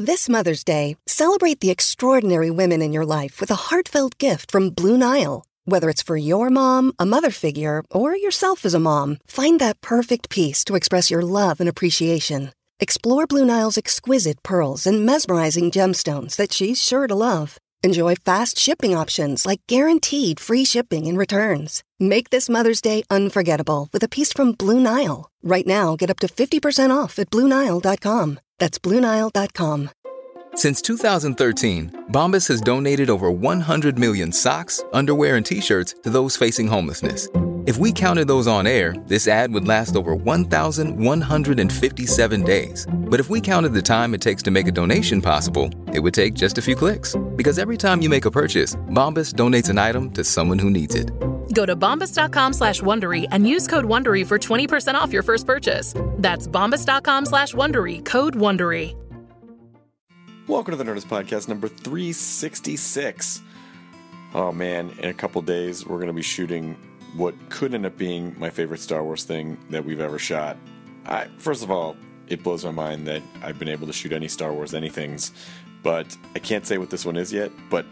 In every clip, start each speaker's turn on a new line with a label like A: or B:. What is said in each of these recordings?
A: This Mother's Day, celebrate the extraordinary women in your life with a heartfelt gift from Blue Nile. Whether it's for your mom, a mother figure, or yourself as a mom, find that perfect piece to express your love and appreciation. Explore Blue Nile's exquisite pearls and mesmerizing gemstones that she's sure to love. Enjoy fast shipping options like guaranteed free shipping and returns. Make this Mother's Day unforgettable with a piece from Blue Nile. Right now, get up to 50% off at BlueNile.com. That's BlueNile.com.
B: Since 2013, Bombas has donated over 100 million socks, underwear, and T-shirts to those facing homelessness. If we counted those on air, this ad would last over 1,157 days. But if we counted the time it takes to make a donation possible, it would take just a few clicks. Because every time you make a purchase, Bombas donates an item to someone who needs it.
C: Go to bombas.com/Wondery and use code Wondery for 20% off your first purchase. That's bombas.com/Wondery, code Wondery.
D: Welcome to the Nerdist Podcast number 366. Oh man, in a couple days we're going to be shooting what could end up being my favorite Star Wars thing that we've ever shot. First of all, it blows my mind that I've been able to shoot any Star Wars anythings, but I can't say what this one is yet, but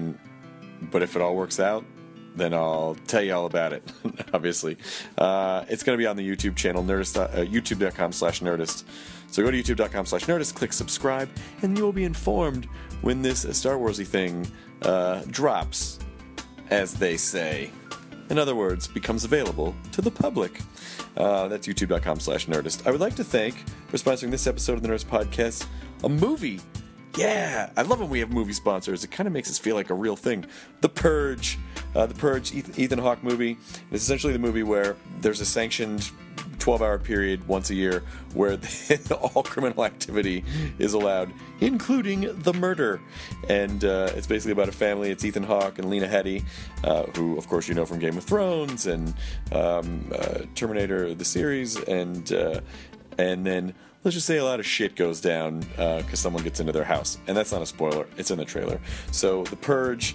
D: if it all works out, then I'll tell you all about it, obviously. It's going to be on the YouTube channel, youtube.com/Nerdist. So go to youtube.com/Nerdist, click subscribe, and you will be informed when this Star Wars-y thing drops, as they say. In other words, becomes available to the public. That's youtube.com/Nerdist. I would like to thank, for sponsoring this episode of the Nerdist Podcast, a movie. Yeah, I love when we have movie sponsors. It kind of makes us feel like a real thing. The Purge. The Purge, Ethan Hawke movie. It's essentially the movie where there's a sanctioned 12-hour period once a year where all criminal activity is allowed, including the murder. And it's basically about a family. It's Ethan Hawke and Lena Headey, who, of course, you know from Game of Thrones and Terminator, the series, and then let's just say a lot of shit goes down because someone gets into their house. And that's not a spoiler. It's in the trailer. So The Purge,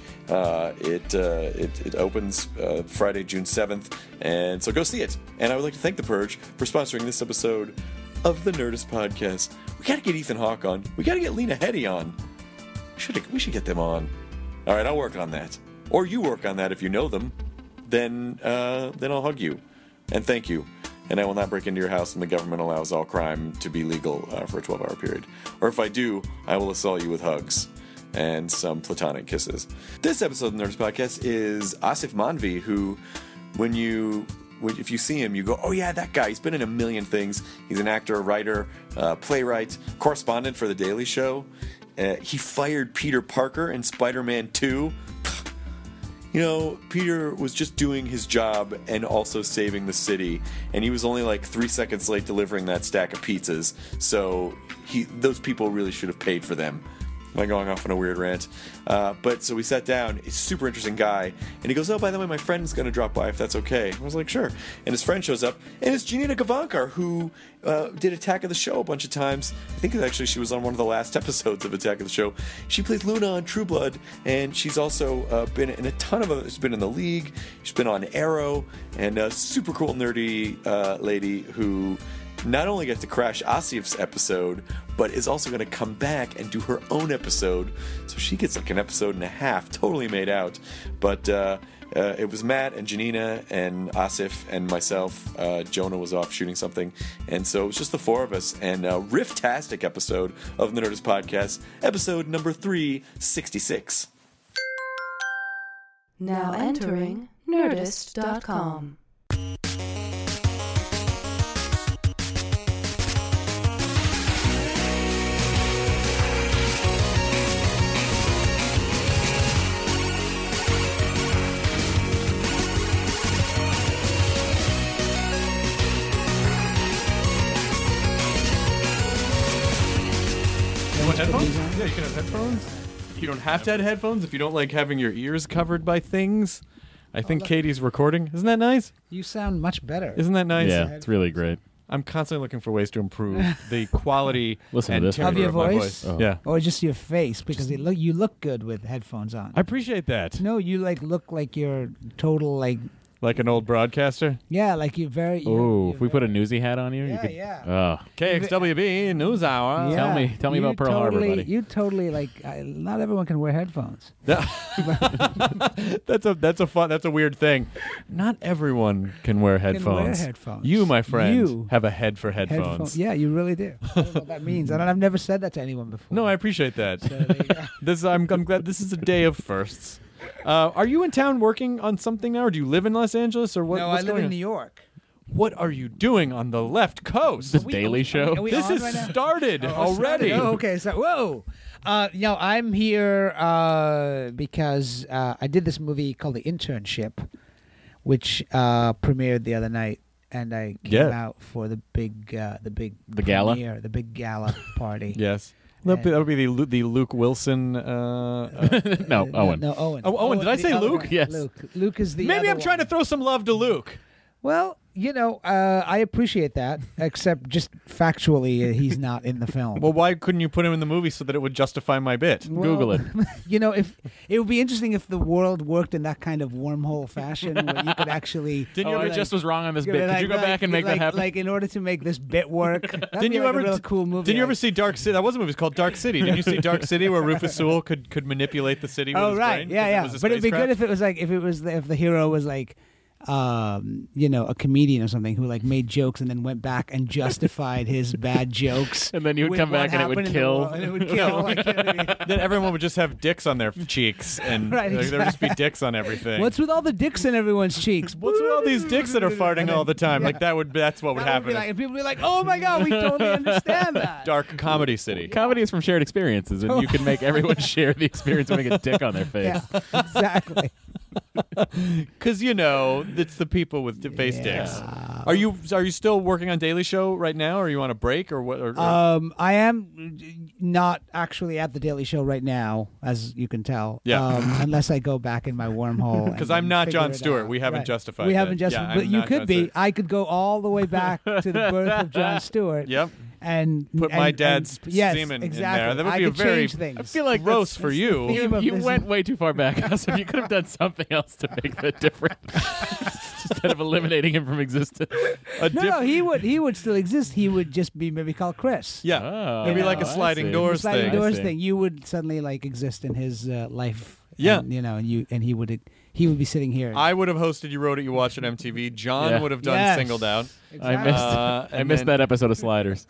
D: it opens Friday, June 7th. And so go see it. And I would like to thank The Purge for sponsoring this episode of the Nerdist Podcast. We got to get Ethan Hawke on. We got to get Lena Headey on. We should get them on. All right, I'll work on that. Or you work on that if you know them. Then I'll hug you. And thank you. And I will not break into your house when the government allows all crime to be legal for a 12-hour period. Or if I do, I will assault you with hugs and some platonic kisses. This episode of the Nerdist Podcast is Asif Manvi, who, if you see him, you go, oh yeah, that guy. He's been in a million things. He's an actor, writer, playwright, correspondent for The Daily Show. He fired Peter Parker in Spider-Man 2. You know, Peter was just doing his job and also saving the city, and he was only like 3 seconds late delivering that stack of pizzas, so those people really should have paid for them. Am I going off on a weird rant? But so we sat down. He's a super interesting guy. And he goes, oh, by the way, my friend's going to drop by if that's okay. I was like, sure. And his friend shows up. And it's Janina Gavankar, who did Attack of the Show a bunch of times. I think actually she was on one of the last episodes of Attack of the Show. She plays Luna on True Blood. And she's also been in a ton of other... She's been in The League. She's been on Arrow. And a super cool, nerdy lady who... not only gets to crash Asif's episode, but is also going to come back and do her own episode. So she gets like an episode and a half, totally made out. But it was Matt and Janina and Asif and myself. Jonah was off shooting something. And so it was just the four of us. And a riff-tastic episode of the Nerdist Podcast, episode number 366.
E: Now entering Nerdist.com.
F: Headphones? Yeah, you can have headphones. You don't have to have headphones if you don't like having your ears covered by things. I think Katie's recording. Isn't that nice?
G: You sound much better.
F: Isn't that nice?
H: Yeah, it's really great.
F: I'm constantly looking for ways to improve the quality
H: Listen
F: and
H: to this
F: timbre
G: of your
F: of my
G: voice?
F: voice.
H: Oh.
F: Yeah.
G: Or just your face, because you look good with headphones on.
F: I appreciate that.
G: No, you look like you're total
F: Like an old broadcaster?
G: Yeah, like you're very.
H: Ooh, if we put a newsy hat on you, you
G: Yeah,
H: could.
G: yeah.
H: Oh,
F: KXWB News Hour.
G: Yeah.
H: Tell me
G: You
H: about Pearl Harbor,
G: totally-
H: buddy.
G: You totally not everyone can wear headphones.
F: That's a weird thing. Not everyone can wear headphones.
G: headphones.
F: You, my friend,
G: You.
F: have a head for headphones.
G: Yeah, you really do. I don't know what that means. I've never said that to anyone before.
F: No, I appreciate that.
G: So there you go.
F: I'm glad this is a day of firsts. Are you in town working on something now, or do you live in Los Angeles, or what?
G: No,
F: what's
G: I live
F: going
G: in
F: on?
G: New York.
F: What are you doing on the left coast?
H: The Daily Show.
G: Are we
F: This
G: on
F: has
G: right now?
F: started already.
G: Oh, okay. So, whoa. I'm here because I did this movie called The Internship, which premiered the other night, and I came out for the big
H: gala?
G: premiere, the big gala party.
F: Yes. That would be the Luke Wilson.
H: No, Owen.
G: No, Owen.
F: Oh, Owen. Did I
G: the
F: say
G: other
F: Luke?
G: one.
H: Yes.
G: Luke is the.
F: Maybe
G: other
F: I'm trying to
G: one.
F: throw some love to Luke.
G: Well, I appreciate that, except just factually, he's not in the film.
F: Well, why couldn't you put him in the movie so that it would justify my bit?
H: Google it.
G: If it would be interesting if the world worked in that kind of wormhole fashion, where you could actually.
F: Didn't you
H: I
F: ever
H: just was wrong on this
G: you
H: bit.
G: know,
H: Could you go back and make that happen?
G: Like in order to make this bit work, that'd
F: Didn't
G: be
F: you
G: like
F: ever
G: a real cool movie?
F: Didn't you ever
G: like-
F: see Dark City? That was a movie. It's called Dark City. Didn't you see Dark City, where Rufus Sewell could manipulate the city with
G: Oh
F: his
G: right,
F: brain?
G: yeah,
F: because it was a
G: But it'd be good
F: spacecraft?
G: if the hero was like. A comedian or something who like made jokes and then went back and justified his bad jokes.
H: And then you would
G: with
H: come
G: what
H: back and it would
G: happened in the
H: kill.
G: world, and it would kill. Like, you know what I mean?
F: Then everyone would just have dicks on their cheeks, and
G: Right,
F: there would just be
G: exactly.
F: dicks on everything.
G: What's with all the dicks in everyone's cheeks?
F: What's with all these dicks that are farting all the time?
G: Yeah.
F: Like that's what would
G: That
F: happen.
G: be like, and people would be like, "Oh my god, we totally understand that."
F: Dark Comedy City.
H: Comedy is from shared experiences, and you can make everyone share the experience of having a dick on their face.
G: Yeah, exactly.
F: Because it's the people with face dicks. Are you still working on Daily Show right now? Or are you on a break or what?
G: I am not actually at the Daily Show right now, as you can tell.
F: Yeah.
G: Unless I go back in my wormhole.
F: Because
G: and
F: I'm not
G: figure
F: Jon
G: it
F: Stewart.
G: out.
F: We haven't
G: Right.
F: justified
G: We
F: that.
G: haven't justified.
F: Yeah,
G: but
F: I'm
G: you
F: not
G: could
F: Jon
G: be.
F: Stewart.
G: I could go all the way back to the birth of Jon Stewart.
F: Yep.
G: And
F: Put my
G: and-
F: dad's
G: and- yes,
F: semen in
G: exactly.
F: there. That would
G: I
F: be a
G: could
F: very-
G: change things.
H: I feel like
F: Gross for you.
G: theme of
H: You
G: this.
H: went way too far back, Hassan. You could have done something else to make that different. Instead of eliminating him from existence.
G: No, he would still exist. He would just be maybe called Chris.
F: Yeah.
H: Oh,
F: Maybe
G: You
F: like
G: know,
F: a
H: I
F: sliding
H: see.
F: doors
G: Sliding
F: thing.
G: doors
H: see.
G: thing. You would suddenly like exist in his life.
F: Yeah.
G: And, and he would be sitting here.
F: I would have hosted You Wrote It, You Watched It MTV. John
H: Yeah.
F: would have done
G: Yes.
F: Singled Out.
H: I missed. I
F: and
H: missed
F: then-
H: that episode of Sliders.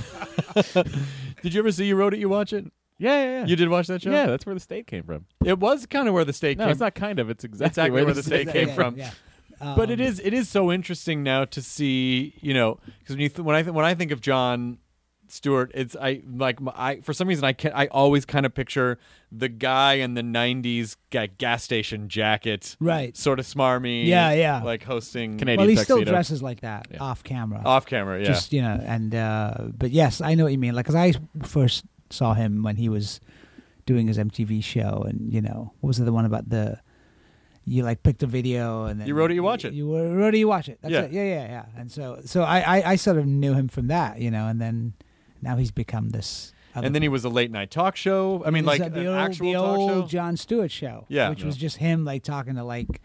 F: Did you ever see You Wrote It, You Watch It?
H: Yeah.
F: You did watch that show?
H: Yeah, that's where the state came from.
F: It was kind of where the state
H: No,
F: came
H: it's not kind of. It's exactly,
F: exactly where the state came from.
G: Yeah.
F: But it is so interesting now to see, because when I think of Jon Stewart, for some reason I always kind of picture the guy in the '90s gas station jacket,
G: Right.
F: Sort of smarmy,
G: Yeah.
F: like hosting
H: Canadian
G: Well, he still
H: tuxedo.
G: dresses like that
H: Yeah.
G: off camera.
F: off camera, yeah.
G: Just but yes, I know what you mean. Like, 'cause I first saw him when he was doing his MTV show, and what was the one about you like picked a video and then
F: You Wrote It, You Watch It.
G: You wrote it, you watch it. That's
F: Yeah.
G: it. Yeah. And so I sort of knew him from that, and then now he's become this.
F: And then he was a late night talk show. I mean,
G: It was,
F: like
G: the
F: an
G: old,
F: actual
G: the
F: talk
G: old
F: show.
G: Jon Stewart show,
F: Yeah.
G: which was just him like talking to like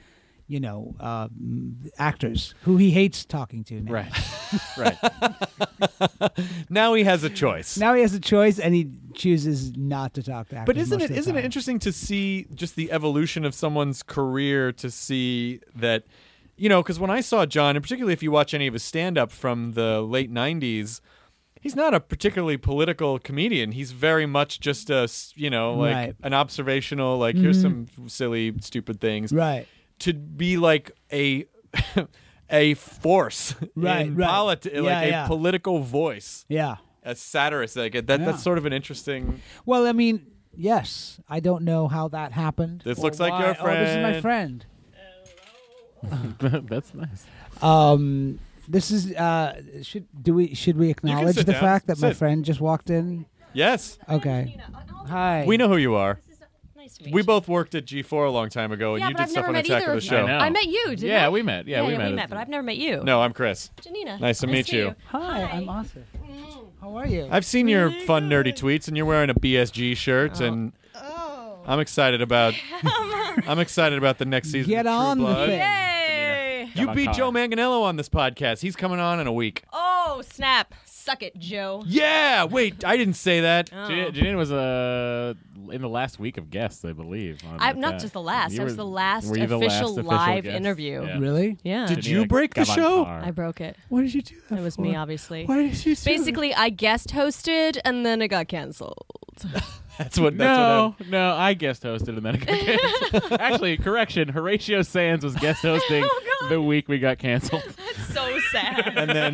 G: actors who he hates talking to now.
H: Right.
F: Now he has a choice.
G: Now he has a choice, and he chooses not to talk to actors.
F: But isn't
G: most of the
F: it
G: time.
F: interesting to see just the evolution of someone's career, to see that, because when I saw John, and particularly if you watch any of his stand-up from the late 90s, he's not a particularly political comedian. He's very much just
G: Right.
F: an observational, like, here's some silly, stupid things.
G: Right.
F: To be like a a force
G: Right,
F: in
G: right.
F: politics, like
G: Yeah,
F: a
G: yeah.
F: political voice,
G: Yeah.
F: a satirist. Like
G: Yeah.
F: that's sort of an interesting.
G: Well, I mean, yes. I don't know how that happened.
F: This
G: or
F: looks like
G: why.
F: your
G: Oh, this is my
F: friend.
G: friend.
H: That's nice.
G: This is should we acknowledge
F: sit
G: the
F: down.
G: fact that my
F: Sit.
G: friend just walked in?
F: Yes,
G: Okay. Hi.
F: we know who you are.
E: Nice to meet
F: We
E: you.
F: both worked at G4 a long time ago, and
E: Yeah,
F: you
E: but
F: did
E: I've
F: stuff
E: never
F: on
E: met
F: Attack
E: either
F: of the
E: of you.
F: Show.
H: I know.
E: I met you, didn't
H: Yeah,
E: I?
H: we met. Yeah, we met.
E: but I've never met you.
F: No, I'm Chris.
E: Janina.
F: Nice to meet you.
G: Hi, I'm Asif. How are you?
F: I've seen your fun, nerdy tweets, and you're wearing a BSG shirt, and I'm excited about. I'm excited about the next season.
G: Get
F: of True
G: on the
F: Blood.
G: thing.
E: Yay!
F: You
H: on
F: beat
H: car.
F: Joe Manganiello on this podcast. He's coming on in a week.
I: Oh, snap. Suck it, Joe.
F: Yeah. Wait, I didn't say that.
H: Janine was in the last week of guests, I believe.
I: I'm not just the last. I was the last
H: were you the
I: official
H: last
I: live
H: guest?
I: interview.
H: Yeah.
G: Really?
I: Yeah.
F: Did you break the
H: got on
F: show?
H: car.
I: I broke it.
F: Why did you do that?
I: It was me, obviously.
F: Why did you do
I: Basically, I guest hosted and then it got canceled.
F: That's what.
H: No, I guest hosted and then it got canceled. Actually, correction, Horatio Sands was guest hosting
I: Oh,
H: the week we got canceled.
I: That's so sad.
F: And then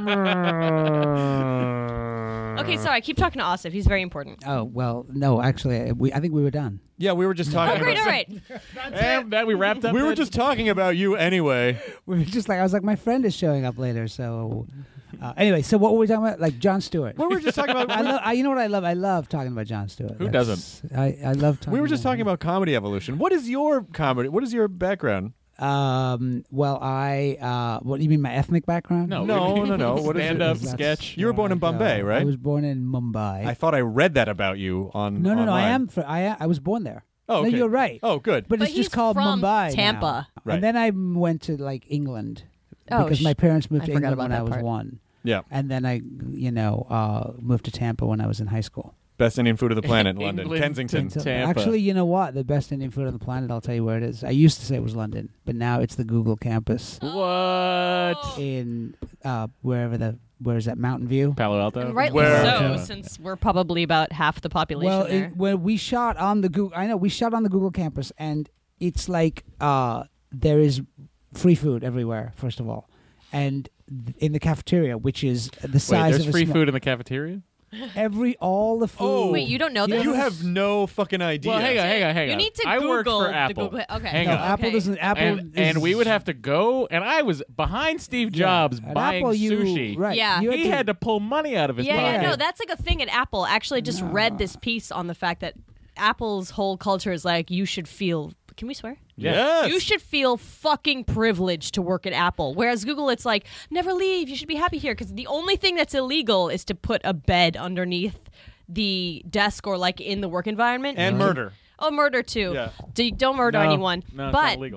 I: Okay, sorry. Keep talking to Asif. He's very important.
G: Oh well, no. Actually, I think we were done.
F: yeah, we were just talking.
I: Oh, great.
F: about
I: All right.
H: And that we wrapped up.
F: We were
H: the-
F: just talking about you anyway.
G: We were just like I was like my friend is showing up later. So anyway, so what were we talking about? Like Jon Stewart.
F: We were just talking about.
G: You know what I love? I love talking about Jon Stewart.
H: Who
G: doesn't? I love talking.
F: We were just
G: about
F: talking about comedy evolution. What is your comedy? What is your background?
G: Well, what do you mean, my ethnic background?
H: No.
F: No. What is
H: Stand
F: it?
H: up
G: That's-
H: sketch.
F: You were born in Bombay, right?
G: I was born in Mumbai.
F: I thought I read that about you on.
G: No.
F: online.
G: I am. I was born there.
F: Oh, okay.
G: No, you're right.
F: Oh, good.
G: But it's
I: he's
G: just called
I: from
G: Mumbai.
I: Tampa.
G: now.
F: Right.
G: And then I went to like England
I: Oh,
G: because my parents moved
I: I
G: to
I: forgot
G: England
I: about
G: when I
I: that
G: was
I: part.
G: 1.
F: Yeah.
G: And then I, moved to Tampa when I was in high school.
F: Best Indian food of the planet, London,
H: England
F: Kensington.
H: to-
G: So
H: Tampa.
G: actually, you know what? The best Indian food on the planet, I'll tell you where it is. I used to say it was London, but now it's the Google campus
H: What?
G: in where is that, Mountain View?
H: Palo Alto?
I: And rightly
F: Where-
I: so,
G: Okay.
I: since we're probably about half the population
G: Well,
I: there.
G: when we shot on the Google, I know we shot on the Google campus, and it's like there is free food everywhere. First of all, and in the cafeteria, which is the
H: Wait,
G: size
H: there's
G: of a
H: free
G: small-
H: food in the cafeteria?
G: all the food.
F: Oh.
I: Wait, you don't know this?
F: You have no fucking idea.
H: Well, hang on.
I: You need to
H: I
I: Google
H: worked for
I: the
H: Apple.
I: Google- okay.
H: Hang
G: No,
H: on.
G: Apple doesn't. Apple
H: And we would have to go, and I was behind Steve Jobs
G: At
H: buying
G: Apple, you-
H: sushi.
G: Right.
I: Yeah.
G: You
H: He had to pull money out of his
I: Yeah,
H: pocket.
I: no, that's like a thing at Apple. Actually, I just read this piece on the fact that Apple's whole culture is like you should feel. Can we swear?
F: Yes.
I: You should feel fucking privileged to work at Apple. Whereas Google, it's like, never leave. You should be happy here. Because the only thing that's illegal is to put a bed underneath the desk or like in the work environment.
F: And murder.
I: Oh, murder too.
F: Yeah.
I: Don't murder
H: No.
I: anyone.
H: No, it's
I: but
H: not illegal.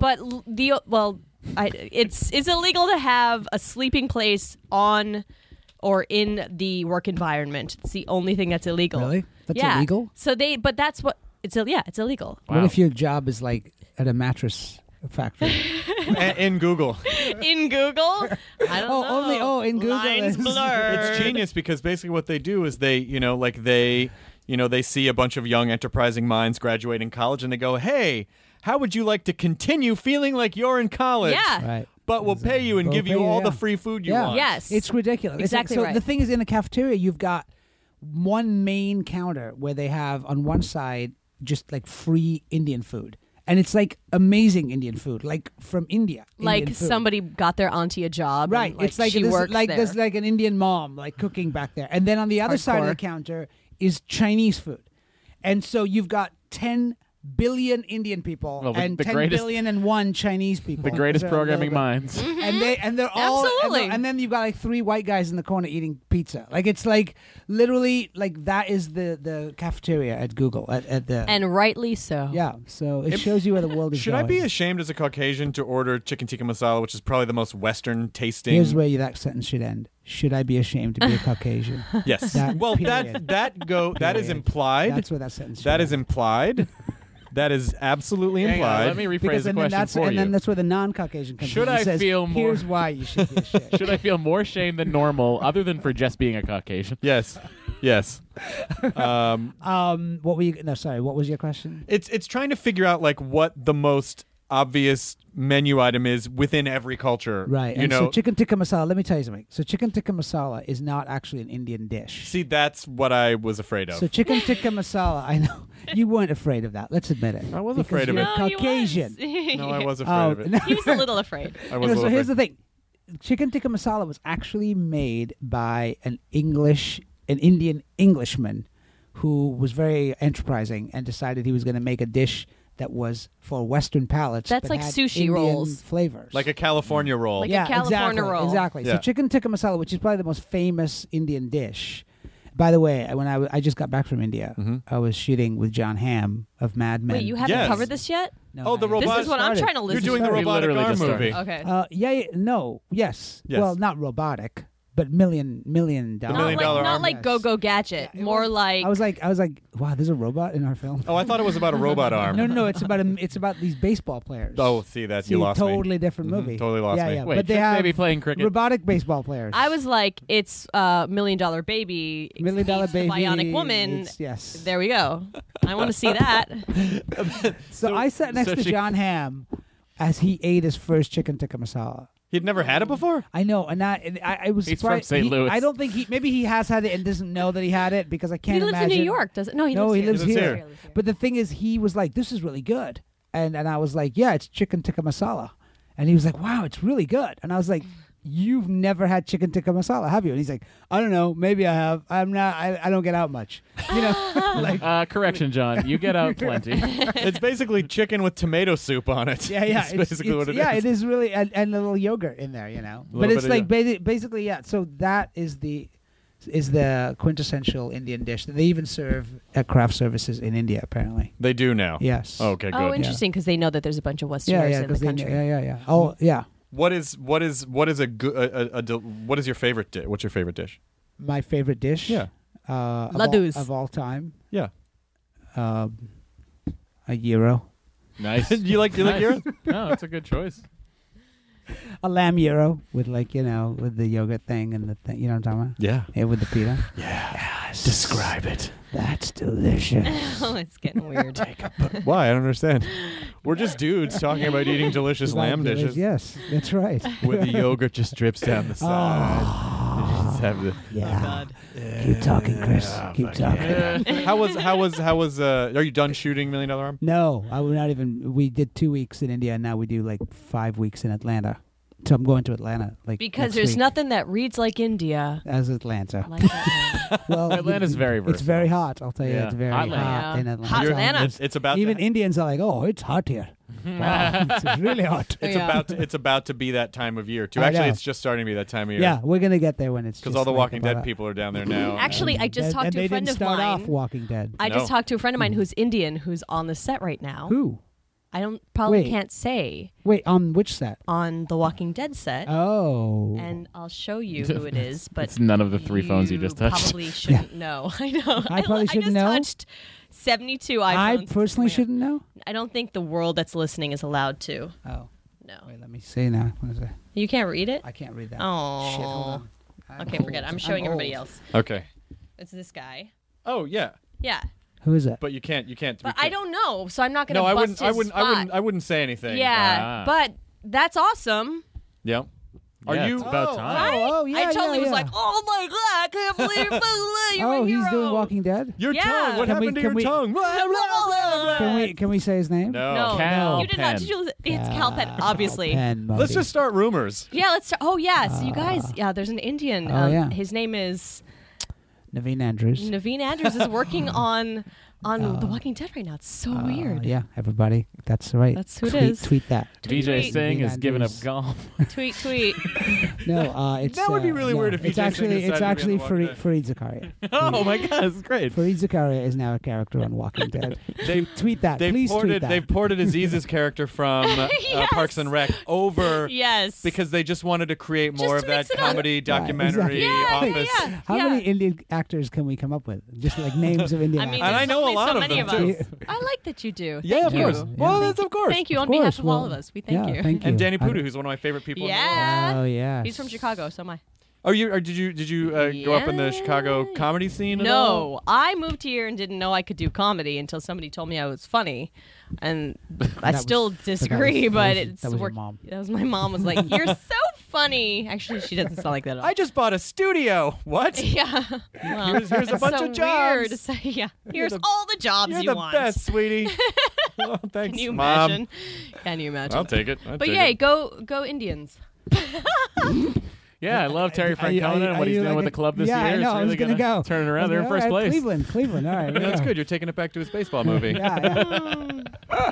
I: it's illegal to have a sleeping place on or in the work environment. It's the only thing that's illegal.
G: Really? That's
I: yeah.
G: illegal?
I: So but that's what it's illegal.
H: Wow.
G: What if your job is like at a mattress factory?
F: In Google.
I: In Google? I don't know.
G: in Google.
I: Lines
G: it's-
I: blurred.
F: It's genius because basically what they do is they see a bunch of young enterprising minds graduating college and they go, "Hey, how would you like to continue feeling like you're in college?
I: Yeah.
G: Right.
F: But we'll pay you and
G: We'll
F: give you
G: pay you,
F: all
G: yeah.
F: the free food you
G: Yeah.
F: want."
I: Yes.
G: It's ridiculous.
I: Exactly
G: so
I: right.
G: the thing is, in the cafeteria, you've got one main counter where they have on one side just like free Indian food. And it's like amazing Indian food, like from India.
I: Like
G: Indian food.
I: somebody got their auntie a job.
G: Right.
I: And, like,
G: it's like
I: she
G: this,
I: works
G: like
I: there.
G: there's like an Indian mom like cooking back there. And then on the other side of the
I: Hardcore.
G: counter is Chinese food. And so you've got 10 billion Indian people
H: Well,
G: and
H: the
G: 10
H: greatest-
G: billion and one Chinese people.
H: The greatest
G: Is there a
H: programming
G: little bit-
H: minds.
G: And they're all
I: Absolutely.
G: and then you've got like 3 white guys in the corner eating pizza. Like it's like literally like that is the cafeteria at Google at the
I: And rightly so.
G: yeah. So it shows you where the world is
F: Should
G: going.
F: I be ashamed as a Caucasian to order chicken tikka masala, which is probably the most Western tasting?
G: Here's where that sentence should end. Should I be ashamed to be a Caucasian?
F: Yes.
G: That
F: Well,
G: period.
F: that is
G: Period.
F: implied.
G: That's where that sentence should
F: That
G: end.
F: is implied. That is absolutely
H: Hang on,
F: implied.
H: let me rephrase
G: Because
H: the
G: and then
H: question
G: that's
H: for
G: and
H: you.
G: then that's where the non-Caucasian comes
H: Should
G: in. and
H: I
G: says,
H: feel more-
G: Here's why you should be ashamed.
H: Should I feel more shame than normal, other than for just being a Caucasian?
F: Yes. Yes.
G: What were you? No, sorry. What was your question?
F: It's trying to figure out like what the most obvious menu item is within every culture.
G: Right.
F: You
G: And
F: know.
G: so chicken tikka masala. Let me tell you something. So chicken tikka masala is not actually an Indian dish.
F: See, that's what I was afraid of.
G: So chicken tikka masala. I know you weren't afraid of that. Let's admit it.
F: I was
G: Because
F: afraid of
G: you're
F: it.
I: No, he
G: Caucasian.
I: was.
F: No, I was afraid
G: Oh,
F: of it.
G: no.
I: He was a little afraid.
F: I was
G: No,
F: a
G: so
F: little
G: here's the
F: afraid.
G: thing. Chicken tikka masala was actually made by an Indian Englishman who was very enterprising and decided he was going to make a dish that was for Western palates.
I: That's
G: but
I: like
G: had
I: sushi
G: Indian
I: rolls.
G: flavors.
F: Like a California roll.
I: Like a
G: yeah,
I: California
G: exactly,
I: roll.
G: Exactly.
F: Yeah.
G: So chicken tikka masala, which is probably the most famous Indian dish, By the way, when I just got back from India, I was shooting with John Hamm of Mad Men.
I: Wait, you haven't
F: Yes.
I: covered this yet?
G: No,
F: Oh, the
G: not yet.
F: robot
I: This is what I'm trying to
F: You're
I: listen
F: doing
I: to.
F: the
H: We
F: robotic
H: literally
F: arm
H: just started.
F: movie.
G: No, yes.
F: Yes.
G: Well, not robotic, but $1 million.
F: The $1 million
I: not
F: arm?
I: like
G: Yes.
I: Go Go Gadget.
G: Yeah, it
I: more
G: was-
I: like
G: I was like, wow, there's a robot in our film.
F: Oh, I thought it was about a robot arm.
G: No, it's about these baseball players.
F: Oh, see, that you lost
G: totally
F: me.
G: different
F: Mhm,
G: movie.
F: totally lost
G: yeah,
F: me.
G: Yeah,
H: Wait,
G: but they
H: shouldn't
G: have
H: they be playing cricket?
G: robotic baseball players.
I: I was like, it's $1 Million Baby.
G: $1 Million
I: meets
G: Baby.
I: The Bionic Woman.
G: Yes.
I: There we go. I want to see that.
G: So I sat next
H: so
G: to
H: she-
G: John Hamm as he ate his first chicken tikka masala.
F: He'd never had it before?
G: I know, and I was
H: He's from
G: surprised.
H: St. Louis.
G: I don't think maybe he has had it and doesn't know that he had it because I can't
I: He lives
G: imagine.
I: in New York, doesn't? No, he
G: No,
I: lives
G: he
I: here.
G: lives
F: He lives
G: here.
F: here.
G: But the thing is, he was like, "This is really good," and I was like, "Yeah, it's chicken tikka masala," and he was like, "Wow, it's really good," and I was like, "You've never had chicken tikka masala, have you?" And he's like, "I don't know, maybe I have. I'm not. I don't get out much, you know." like,
H: Correction, John. You get out plenty.
F: It's basically chicken with tomato soup on it.
G: yeah, yeah,
F: That's basically what it is.
G: Yeah, it is really, and a little yogurt in there, you know. But
F: Little
G: it's
F: bit
G: like
F: of
G: basically, yeah. So that is the quintessential Indian dish that they even serve at craft services in India, apparently.
F: They do now.
G: Yes.
F: Okay, good.
I: Oh, interesting, because they know that there's a bunch of
G: Yeah,
I: Westerners
G: yeah,
I: in the
G: because
I: country.
G: yeah. Oh, yeah.
F: What is a good what is your favorite dish? What's your favorite dish?
G: My favorite dish.
F: Yeah.
I: Ladoos.
G: Of all time.
F: Yeah.
G: A gyro.
H: Nice.
F: you like yours?
H: No, that's a good choice.
G: A lamb gyro with with the yogurt thing and the thing. You know what I'm talking about?
F: Yeah.
G: Yeah, with the pita.
F: Yes. Describe it.
G: That's delicious.
I: Oh, it's getting weird.
F: Why? I don't understand. We're just dudes talking about eating delicious lamb dishes.
G: Yes, that's right.
F: With the yogurt just drips down the side. You just have the-
G: Yeah. Keep talking, Chris. Keep talking.
F: How was are you done shooting $1 Million Arm?
G: No, I would not even. We did 2 weeks in India, and now we do like 5 weeks in Atlanta. So I'm going to Atlanta
I: Because
G: next
I: there's
G: week.
I: nothing that reads like India.
G: as Atlanta.
I: Like that.
G: Well,
H: Atlanta's very
G: It's
H: versatile.
G: very hot. I'll tell you,
H: Yeah.
G: it's very
H: Hot
G: hot
H: Atlanta.
G: in Atlanta.
I: Hot
G: So
I: Atlanta.
F: It's about
G: Even
F: to,
G: Indians are like, "Oh, it's hot here. Wow, it's really hot."
I: Yeah.
F: it's about to be that time of year too.
G: I
F: Actually,
G: know.
F: it's just starting to be that time of year.
G: Yeah, we're gonna get there when it's
F: Because
G: just
F: all the
G: like
F: Walking
G: about
F: Dead
G: a-
F: people are down there now.
I: Actually, I just talked
G: and
I: to
G: they
I: a friend
G: didn't
I: of
G: start
I: mine.
G: off Walking Dead.
I: I just
F: No.
I: talked to a friend of mine who's Indian who's on the set right now.
G: Who?
I: I probably
G: Wait.
I: can't say
G: Wait, on which set?
I: on the Walking Dead set.
G: Oh,
I: And I'll show you who it is, but
H: It's none of the three phones you just touched.
I: Probably shouldn't know. I know.
G: I probably
I: I
G: shouldn't
I: just
G: know.
I: touched 72 iPhones.
G: I
I: this
G: personally
I: morning.
G: shouldn't know.
I: I don't think the world that's listening is allowed to.
G: Oh,
I: No,
G: wait, let me see now. What is it?
I: you can't read it.
G: I can't read that.
I: Oh,
G: Shit, hold on. I'm
I: Okay,
G: old.
I: forget it. I'm showing everybody
G: old.
I: else.
F: Okay.
I: It's this guy.
F: Oh yeah,
I: Yeah,
G: Who is it?
F: but you can't.
I: but I don't know, so I'm not going to
F: No, I
I: bust
F: wouldn't.
I: his spot.
F: I wouldn't say anything.
I: Yeah,
H: Ah.
I: but that's awesome.
F: Yeah. Are
H: Yeah,
F: you?
H: it's about time.
G: Oh, yeah,
I: I totally
G: yeah,
I: was
G: yeah.
I: like, oh my god, I can't believe you're
G: Oh,
I: a
G: he's
I: hero.
G: doing Walking Dead.
F: Your
I: Yeah.
F: tongue. What
G: Can we-
F: happened to
G: can
F: your
G: we-
F: tongue?
G: Can we say his name?
F: No.
I: No,
H: Cal
I: you did
H: Penn.
I: not. Did you? It's Cal Penn, obviously.
G: Penn,
F: Let's
G: Moby.
F: just start rumors.
I: Yeah, let's start. Oh yeah, so you guys, yeah, there's an Indian.
G: Oh, yeah.
I: His name is
G: Naveen Andrews.
I: Naveen Andrews is working on The Walking Dead right now. It's so weird.
G: Yeah, everybody. That's right.
I: That's who it
G: tweet,
I: is.
G: Tweet that.
H: VJ
I: Tweet.
H: Singh is giving up
G: Andrews.
H: golf.
I: Tweet, tweet.
G: No, it's
F: That would be really
G: no,
F: weird if
G: it's
F: VJ Singh
G: actually
F: decided
G: it's
F: to be on
G: actually
F: The Walking
G: Fareed Zakaria.
H: Oh my God, it's great.
G: Fareed Zakaria is now a character on Walking Dead. Tweet that.
F: They've
G: Please tweet
F: ported.
G: that.
F: They've ported Aziz's character from
I: Yes.
F: Parks and Rec over.
I: Yes.
F: Because they just wanted to create more
I: Just
F: of
I: to
F: that
I: mix it up.
F: comedy documentary
I: Yeah,
F: office.
I: yeah.
G: How
I: yeah.
G: many Indian actors can we come up with? Just like names of Indian
I: I mean,
F: And I
I: there's
F: know a
I: only
F: lot
I: so
F: of
I: many
F: them,
I: of
F: too.
I: us. I like that you do.
F: Yeah, of
I: Thank
F: course.
I: you.
F: Well, that's of course.
I: Thank you on
G: Of course.
I: behalf of all
G: Well,
I: of us. We thank
G: yeah,
I: you.
G: Thank you.
F: And Danny
G: I-
F: Pudu, who's one of my favorite people. in the world.
I: Yeah.
G: Oh yeah.
I: He's from Chicago, so am I.
F: Oh, did you grow up in the Chicago comedy scene? At all?
I: No, I moved here and didn't know I could do comedy until somebody told me I was funny, and I
G: That
I: still
G: was-
I: disagree. But
G: that was
I: it's
G: your
I: worked.
G: mom.
I: That was my mom. Was like, "You're so funny." Actually, she doesn't sound like that at all.
F: I just bought a studio. What?
I: yeah. Well,
F: Here's a
I: it's
F: bunch
I: so
F: of jobs.
I: Weird. So, yeah. Here's
F: the-
I: all the jobs
F: You're
I: you
F: the
I: want.
F: best, sweetie. Oh, thanks,
I: Can you
F: Mom.
I: imagine? Can you imagine?
F: I'll take it. I'll
I: But
F: take
I: yeah,
F: it.
I: go Indians.
H: Yeah, I love Terry Francona and what he's doing with the club this
G: yeah,
H: year.
G: I know.
H: It's
G: I
H: really
G: was gonna go.
H: turn it
G: I
H: around.
G: was
H: They're in
G: gonna-
H: first
G: all right,
H: place.
G: Cleveland. All right.
F: Yeah, that's
G: yeah.
F: good. You're taking it back to his baseball movie.
G: Yeah.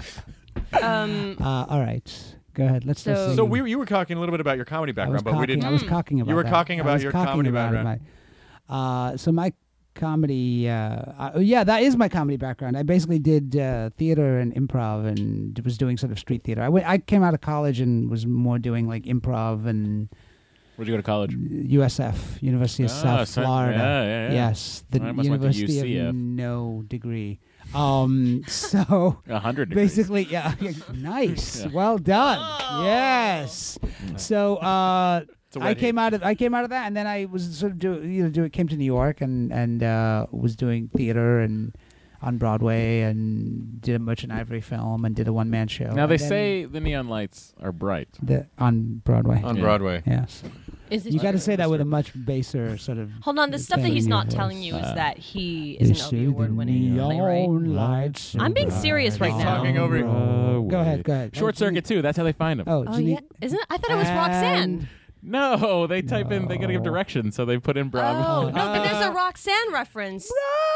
G: All right. Go ahead. Let's
I: So-
G: just
F: So you were talking a little bit about your comedy
G: I was
F: background, but we didn't.
G: I was talking about
F: You were
G: that.
F: talking
G: I
F: about
G: was
F: your
G: talking
F: comedy
G: about
F: background.
G: So my comedy. Yeah, that is my comedy background. I basically did theater and improv, and was doing sort of street theater. I came out of college and was more doing like improv and.
H: Where'd you go to college?
G: USF, University of South Florida.
H: Yeah.
G: Yes, the
H: I must went to
G: University of
H: UCF.
G: no degree. So
H: 100 degrees.
G: basically, yeah, nice, well done. Yes. So I came out of that, and then I was sort of came to New York and was doing theater and on Broadway and did a Merchant Ivory film and did a one-man show.
H: Now they
G: And then
H: say the neon lights are bright.
G: on Broadway.
D: On Broadway.
G: Yes.
I: Is it
G: You got to say that with a much baser sort of.
I: Hold on, the stuff that
G: thing
I: he's
G: in your
I: not
G: voice.
I: telling you is that he is an Obie Award-winning playwright.
G: Lights
I: I'm being serious right
F: He's
I: now.
F: talking over you.
G: Go ahead.
H: Short Circuit too. That's how they find them.
G: Oh,
I: Oh
G: Ginny-
I: yeah, isn't it? I thought it was Roxanne.
H: No, they type in. They gotta give directions, so they put in Bravo.
I: Oh no, but there's a Roxanne reference.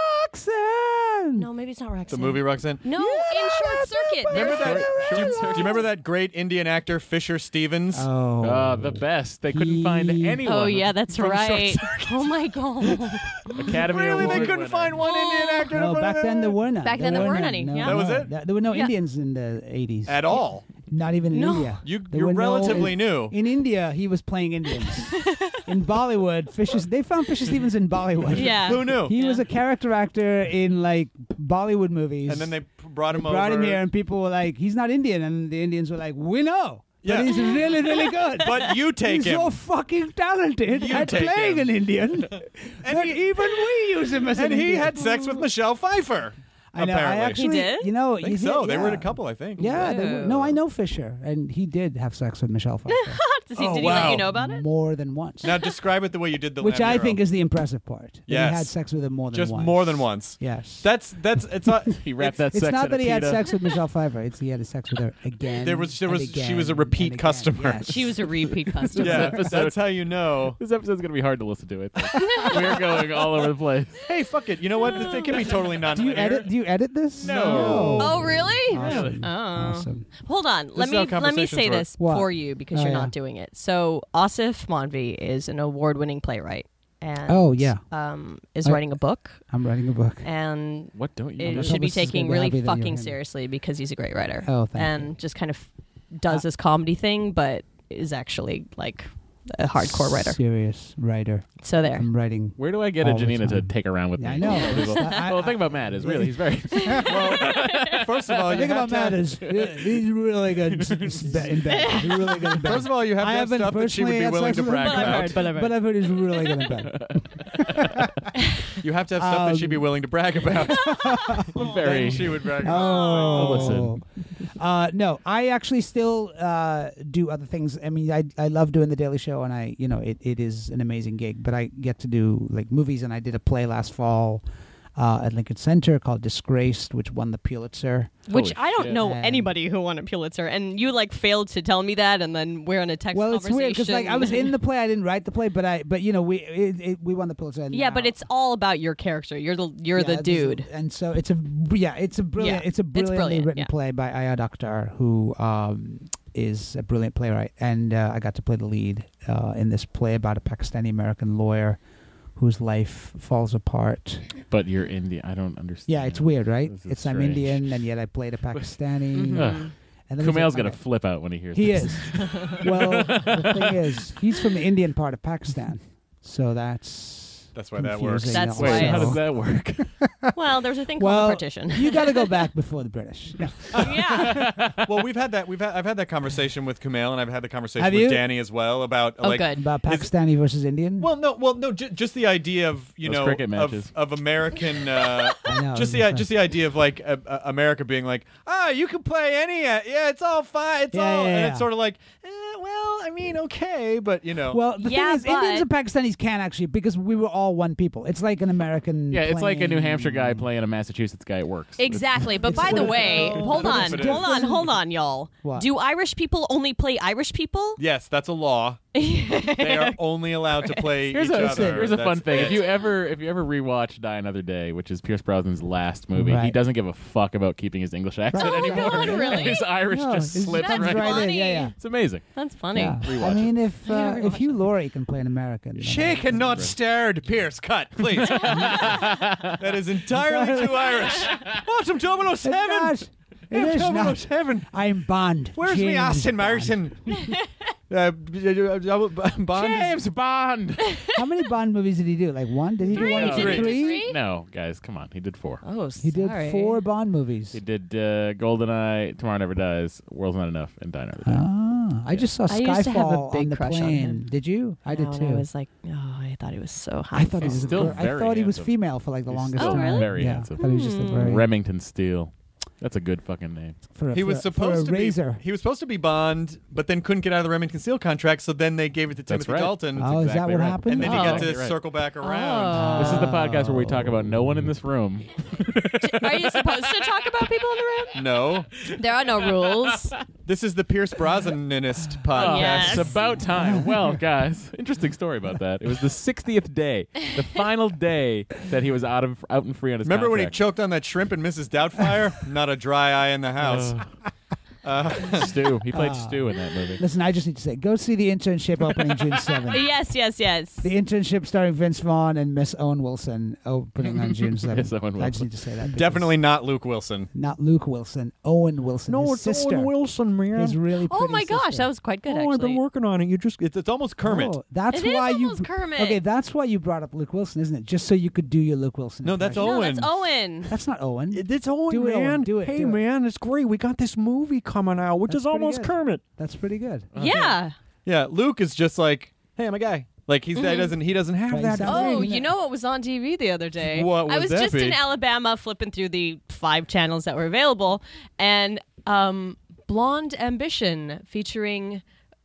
G: Roxanne.
I: No, maybe it's not Roxanne.
F: The movie Roxanne.
I: No, in Short Circuit.
F: Remember
I: There's
F: that?
I: a-
F: Do you remember that great Indian actor Fisher Stevens?
G: Oh.
H: The best. They couldn't find anyone.
I: Oh yeah, that's
F: From Short
I: right. Oh my god.
H: Academy
F: Really,
H: Award
F: they couldn't
H: winner.
F: find one Indian actor. to
G: No,
F: put
G: back
F: in
G: then there were none.
I: Back then there were none,
G: No,
I: yeah.
F: That was
G: no.
F: it?
G: There were no
I: Yeah.
G: Indians in the 80s.
F: At all.
G: Not even in
I: No.
G: India.
F: You-
G: There
F: you're
G: were no-
F: relatively new.
G: In India, he was playing Indians. In Bollywood, they found Fisher Stevens in Bollywood.
I: Yeah.
F: Who knew?
G: He was a character actor in like Bollywood movies.
F: And then they brought him
G: brought
F: over.
G: him here, and people were like, "He's not Indian," and the Indians were like, "We know,
F: Yeah.
G: but he's really, really good."
F: But you take
G: he's
F: him.
G: so fucking talented
F: You
G: at
F: take
G: playing
F: him.
G: an Indian that even we use him as an
F: And he
G: Indian.
F: had sex with Michelle Pfeiffer.
G: I know.
F: Apparently.
G: I actually,
I: He did?
G: You know,
F: I think
G: he
F: so.
G: did,
F: They were in
G: yeah.
F: a couple, I think.
G: Yeah, they were. No, I know Fisher, and he did have sex with Michelle Pfeiffer
I: Did
F: Oh,
I: he let
F: wow.
I: you know about it?
G: more than once.
F: Now describe it the way you did the
G: Which
F: Lamb
G: I
F: Hero.
G: think is the impressive part. That
F: Yes.
G: He had sex with her more than
F: just
G: once.
F: more than once.
G: Yes.
F: It's not.
H: He wrapped that
G: It's
H: sex
G: not
H: in
G: that
H: a
G: he had
H: pita.
G: sex with Michelle Pfeiffer. It's he had sex with her again.
F: She
G: and
F: was a
G: again
F: repeat
G: and again.
F: customer.
G: Yes.
I: She was a repeat customer.
F: Yeah,
H: episode.
F: that's how you know.
H: This episode's gonna be hard to listen to. I think we're going all over the place.
F: Hey, fuck it. You know what? It can be totally non.
G: Do you edit this?
F: No.
I: Oh really?
G: Awesome.
I: Oh.
G: Awesome.
I: Hold on.
F: is
I: Let
F: how
I: me
F: conversations
I: say
F: work.
I: this
G: What?
I: for you because
G: Oh,
I: you're
G: yeah.
I: not doing it. So Asif Manvi is an award-winning playwright and
G: Oh, yeah.
I: is writing a book
G: I'm writing a book.
I: and
H: What don't you?
I: it
H: know?
I: should be
G: publicist is
I: taking
G: gonna be
I: really
G: happy that you're
I: fucking
G: him.
I: seriously because he's a great writer.
G: Oh, thank
I: and
G: you.
I: just kind of does this comedy thing, but is actually like a hardcore wrter.
G: Serious writer.
I: So there.
G: I'm writing.
H: Where do I get a
G: all the
H: Janina to
G: time.
H: take around with
G: Yeah,
H: me?
G: I know.
H: Well,
G: I-
H: the thing about Matt is really he's very.
F: First of all, you
G: Think
F: have
G: about
F: to.
G: Matt is he's really good in bed. He's really good in bed.
F: First of all, you have to
G: I
F: have
G: haven't
F: stuff that she would
G: personally
F: be
G: had
F: willing
G: sex
F: to
G: with him,
F: brag
I: but I've
F: about.
I: heard.
G: But I've heard he's really good in bed.
F: You have to have stuff that she'd be willing to brag about.
H: very.
F: Then she would brag. about.
G: Oh,
H: listen.
G: No, I actually still do other things. I mean, I love doing the Daily Show, and it is an amazing gig. But I get to do like movies, and I did a play last fall at Lincoln Center called Disgraced, which won the Pulitzer.
I: Which
H: Holy
I: I don't
H: shit.
I: know
G: And-
I: anybody who won a Pulitzer, and you like failed to tell me that, and then we're in a text
G: Well, it's
I: conversation.
G: weird because like I was in the play, I didn't write the play, but we won the Pulitzer. And
I: yeah, but
G: now-
I: it's all about your character. You're the
G: Yeah,
I: the dude.
G: and so it's a brilliantly
I: Yeah, it's
G: brilliantly
I: brilliant,
G: written
I: yeah.
G: play by Ayad Akhtar, who is a brilliant playwright, and I got to play the lead in this play about a Pakistani American lawyer whose life falls apart.
H: But you're Indian. I don't understand.
G: Yeah, it's weird, right?
H: This is
G: It's I'm
H: strange.
G: Indian, and yet I played a Pakistani.
H: Ugh.
G: And then there's
H: Kumail's
G: a-
H: gonna flip out when he hears
G: He
H: this.
G: is. Well, the thing is, he's from the Indian part of Pakistan, so that's
F: why that works.
G: confusing
I: That's
G: also.
I: why
H: Wait, how
I: it's-
H: does that work?
I: Well, there's a thing called
G: Well,
I: the partition.
G: you got to go back before the British. No.
I: Yeah.
F: Well, I've had that conversation with Kumail, and I've had the conversation
G: Have
F: with
G: you?
F: Danny as well about
I: Oh,
F: like.
I: good.
G: About Pakistani versus Indian.
F: Well, no, just the idea of
H: Those cricket matches.
F: of American.
G: I know,
F: just the idea of like America being like, you can play any. Yeah, it's all fine. It's
G: Yeah,
F: all,
G: yeah,
F: and
G: yeah.
F: it's sort of like, well, I mean, okay, but
G: Well, the
I: Yeah,
G: thing is, Indians
I: but-
G: and Pakistanis can actually, because we were all one people. It's like an American.
H: Yeah, it's like a New
G: playing-
H: Hampshire guy playing a Massachusetts guy. It works.
I: Exactly. But by the way, hold on,
F: But it is.
I: hold on, y'all.
G: What?
I: Do Irish people only play Irish people?
F: yes, that's a law. They are only allowed to play each other.
H: Here's a fun
F: That's
H: thing.
F: it.
H: If you ever rewatch Die Another Day, which is Pierce Brosnan's last movie, he
G: Right.
H: doesn't give a fuck about keeping his English accent
I: Oh,
H: anymore.
I: God, really?
H: His Irish
G: No,
H: just
G: it
H: slips
I: That's
H: right.
G: right in.
I: funny.
G: Yeah.
H: It's amazing.
I: That's funny.
G: Yeah.
H: Rewatch
G: I mean, if
I: rewatch
G: Hugh Laurie can play an American, then-
F: Shaken, not stirred. Pierce, cut, please. That is entirely too Irish. What's some 007?
G: Gosh, it is not.
F: 007.
G: I'm Bond.
F: Where's me
G: James
F: Aston
G: Bond.
F: Martin? Bond.
H: James Bond.
G: How many Bond movies did he do? Like one? Did he do one or
H: Three.
G: three?
H: No, guys, come on. He did 4.
I: Oh,
G: He did 4 Bond movies.
H: He did GoldenEye, Tomorrow Never Dies, World's Not Enough, and Die Another Day.
G: I just saw
I: I used to have a
G: Skyfall
I: big
G: on the
I: crush on
G: plane.
I: him.
G: Did you? I did too.
I: I was like, I thought he was so hot.
G: I thought he
H: He's
G: was a
H: still
G: girl. I
H: very
G: thought he was
H: handsome.
G: female for like the
H: He's
G: longest
H: still
G: time.
I: really?
H: very
G: yeah,
H: handsome.
G: I thought he was just a very
H: Remington Steele. That's a good fucking name.
F: He was supposed to
G: razor.
F: be. He was supposed to be Bond, but then couldn't get out of the Remington Steele contract. So then they gave it to
H: That's
F: Timothy
H: right.
F: Dalton,
G: Oh, is that
H: exactly
G: what
H: right.
G: happened?
F: and then he
I: Oh.
F: got to
H: Exactly right.
F: circle back around.
H: This is the podcast where we talk about no one in this room.
I: Are you supposed to talk about people in the room?
F: No,
I: There are no rules.
F: this is the Pierce Brosnanist podcast.
I: Yes.
H: It's about time. Well, guys, interesting story about that. It was the 60th day, the final day that he was out and free on his
F: Remember when he
H: contract.
F: choked on that shrimp in Mrs. Doubtfire? Not a dry eye in the house.
H: Stu. He played Stu in that movie.
G: Listen, I just need to say, go see The Internship opening June 7th.
I: Yes.
G: The Internship starring Vince Vaughn and Miss Owen Wilson opening on June 7th.
H: Miss Owen
G: I just
H: Wilson.
G: need to say that. because-
F: Definitely not Luke Wilson.
G: Not Luke Wilson. Owen Wilson. his sister.
F: Wilson, man.
G: His really pretty
I: Oh my gosh,
G: sister.
I: that was quite good. Actually,
F: working on it. You just it's almost Kermit.
G: Oh, that's
I: It is
G: why you.
I: almost Kermit.
G: Okay, that's why you brought up Luke Wilson, isn't it? Just so you could do your Luke Wilson.
F: No, that's
G: impression.
I: no,
F: Owen.
I: that's Owen.
G: That's not Owen.
F: It's Owen,
G: Do it,
F: man.
G: Owen. Do it,
F: Hey,
G: do it.
F: man, it's great. We got this movie coming out, which
G: That's
F: is almost
G: pretty good.
F: Kermit.
G: That's pretty good.
I: Yeah.
F: Yeah, Luke is just like, hey, I'm a guy. Like he doesn't have
G: Right,
F: that.
G: exactly.
I: Oh,
G: Right.
I: you know what was on TV the other day?
F: What
I: I
F: would
I: was
F: that
I: just
F: be?
I: in Alabama flipping through the 5 channels that were available, and Blonde Ambition featuring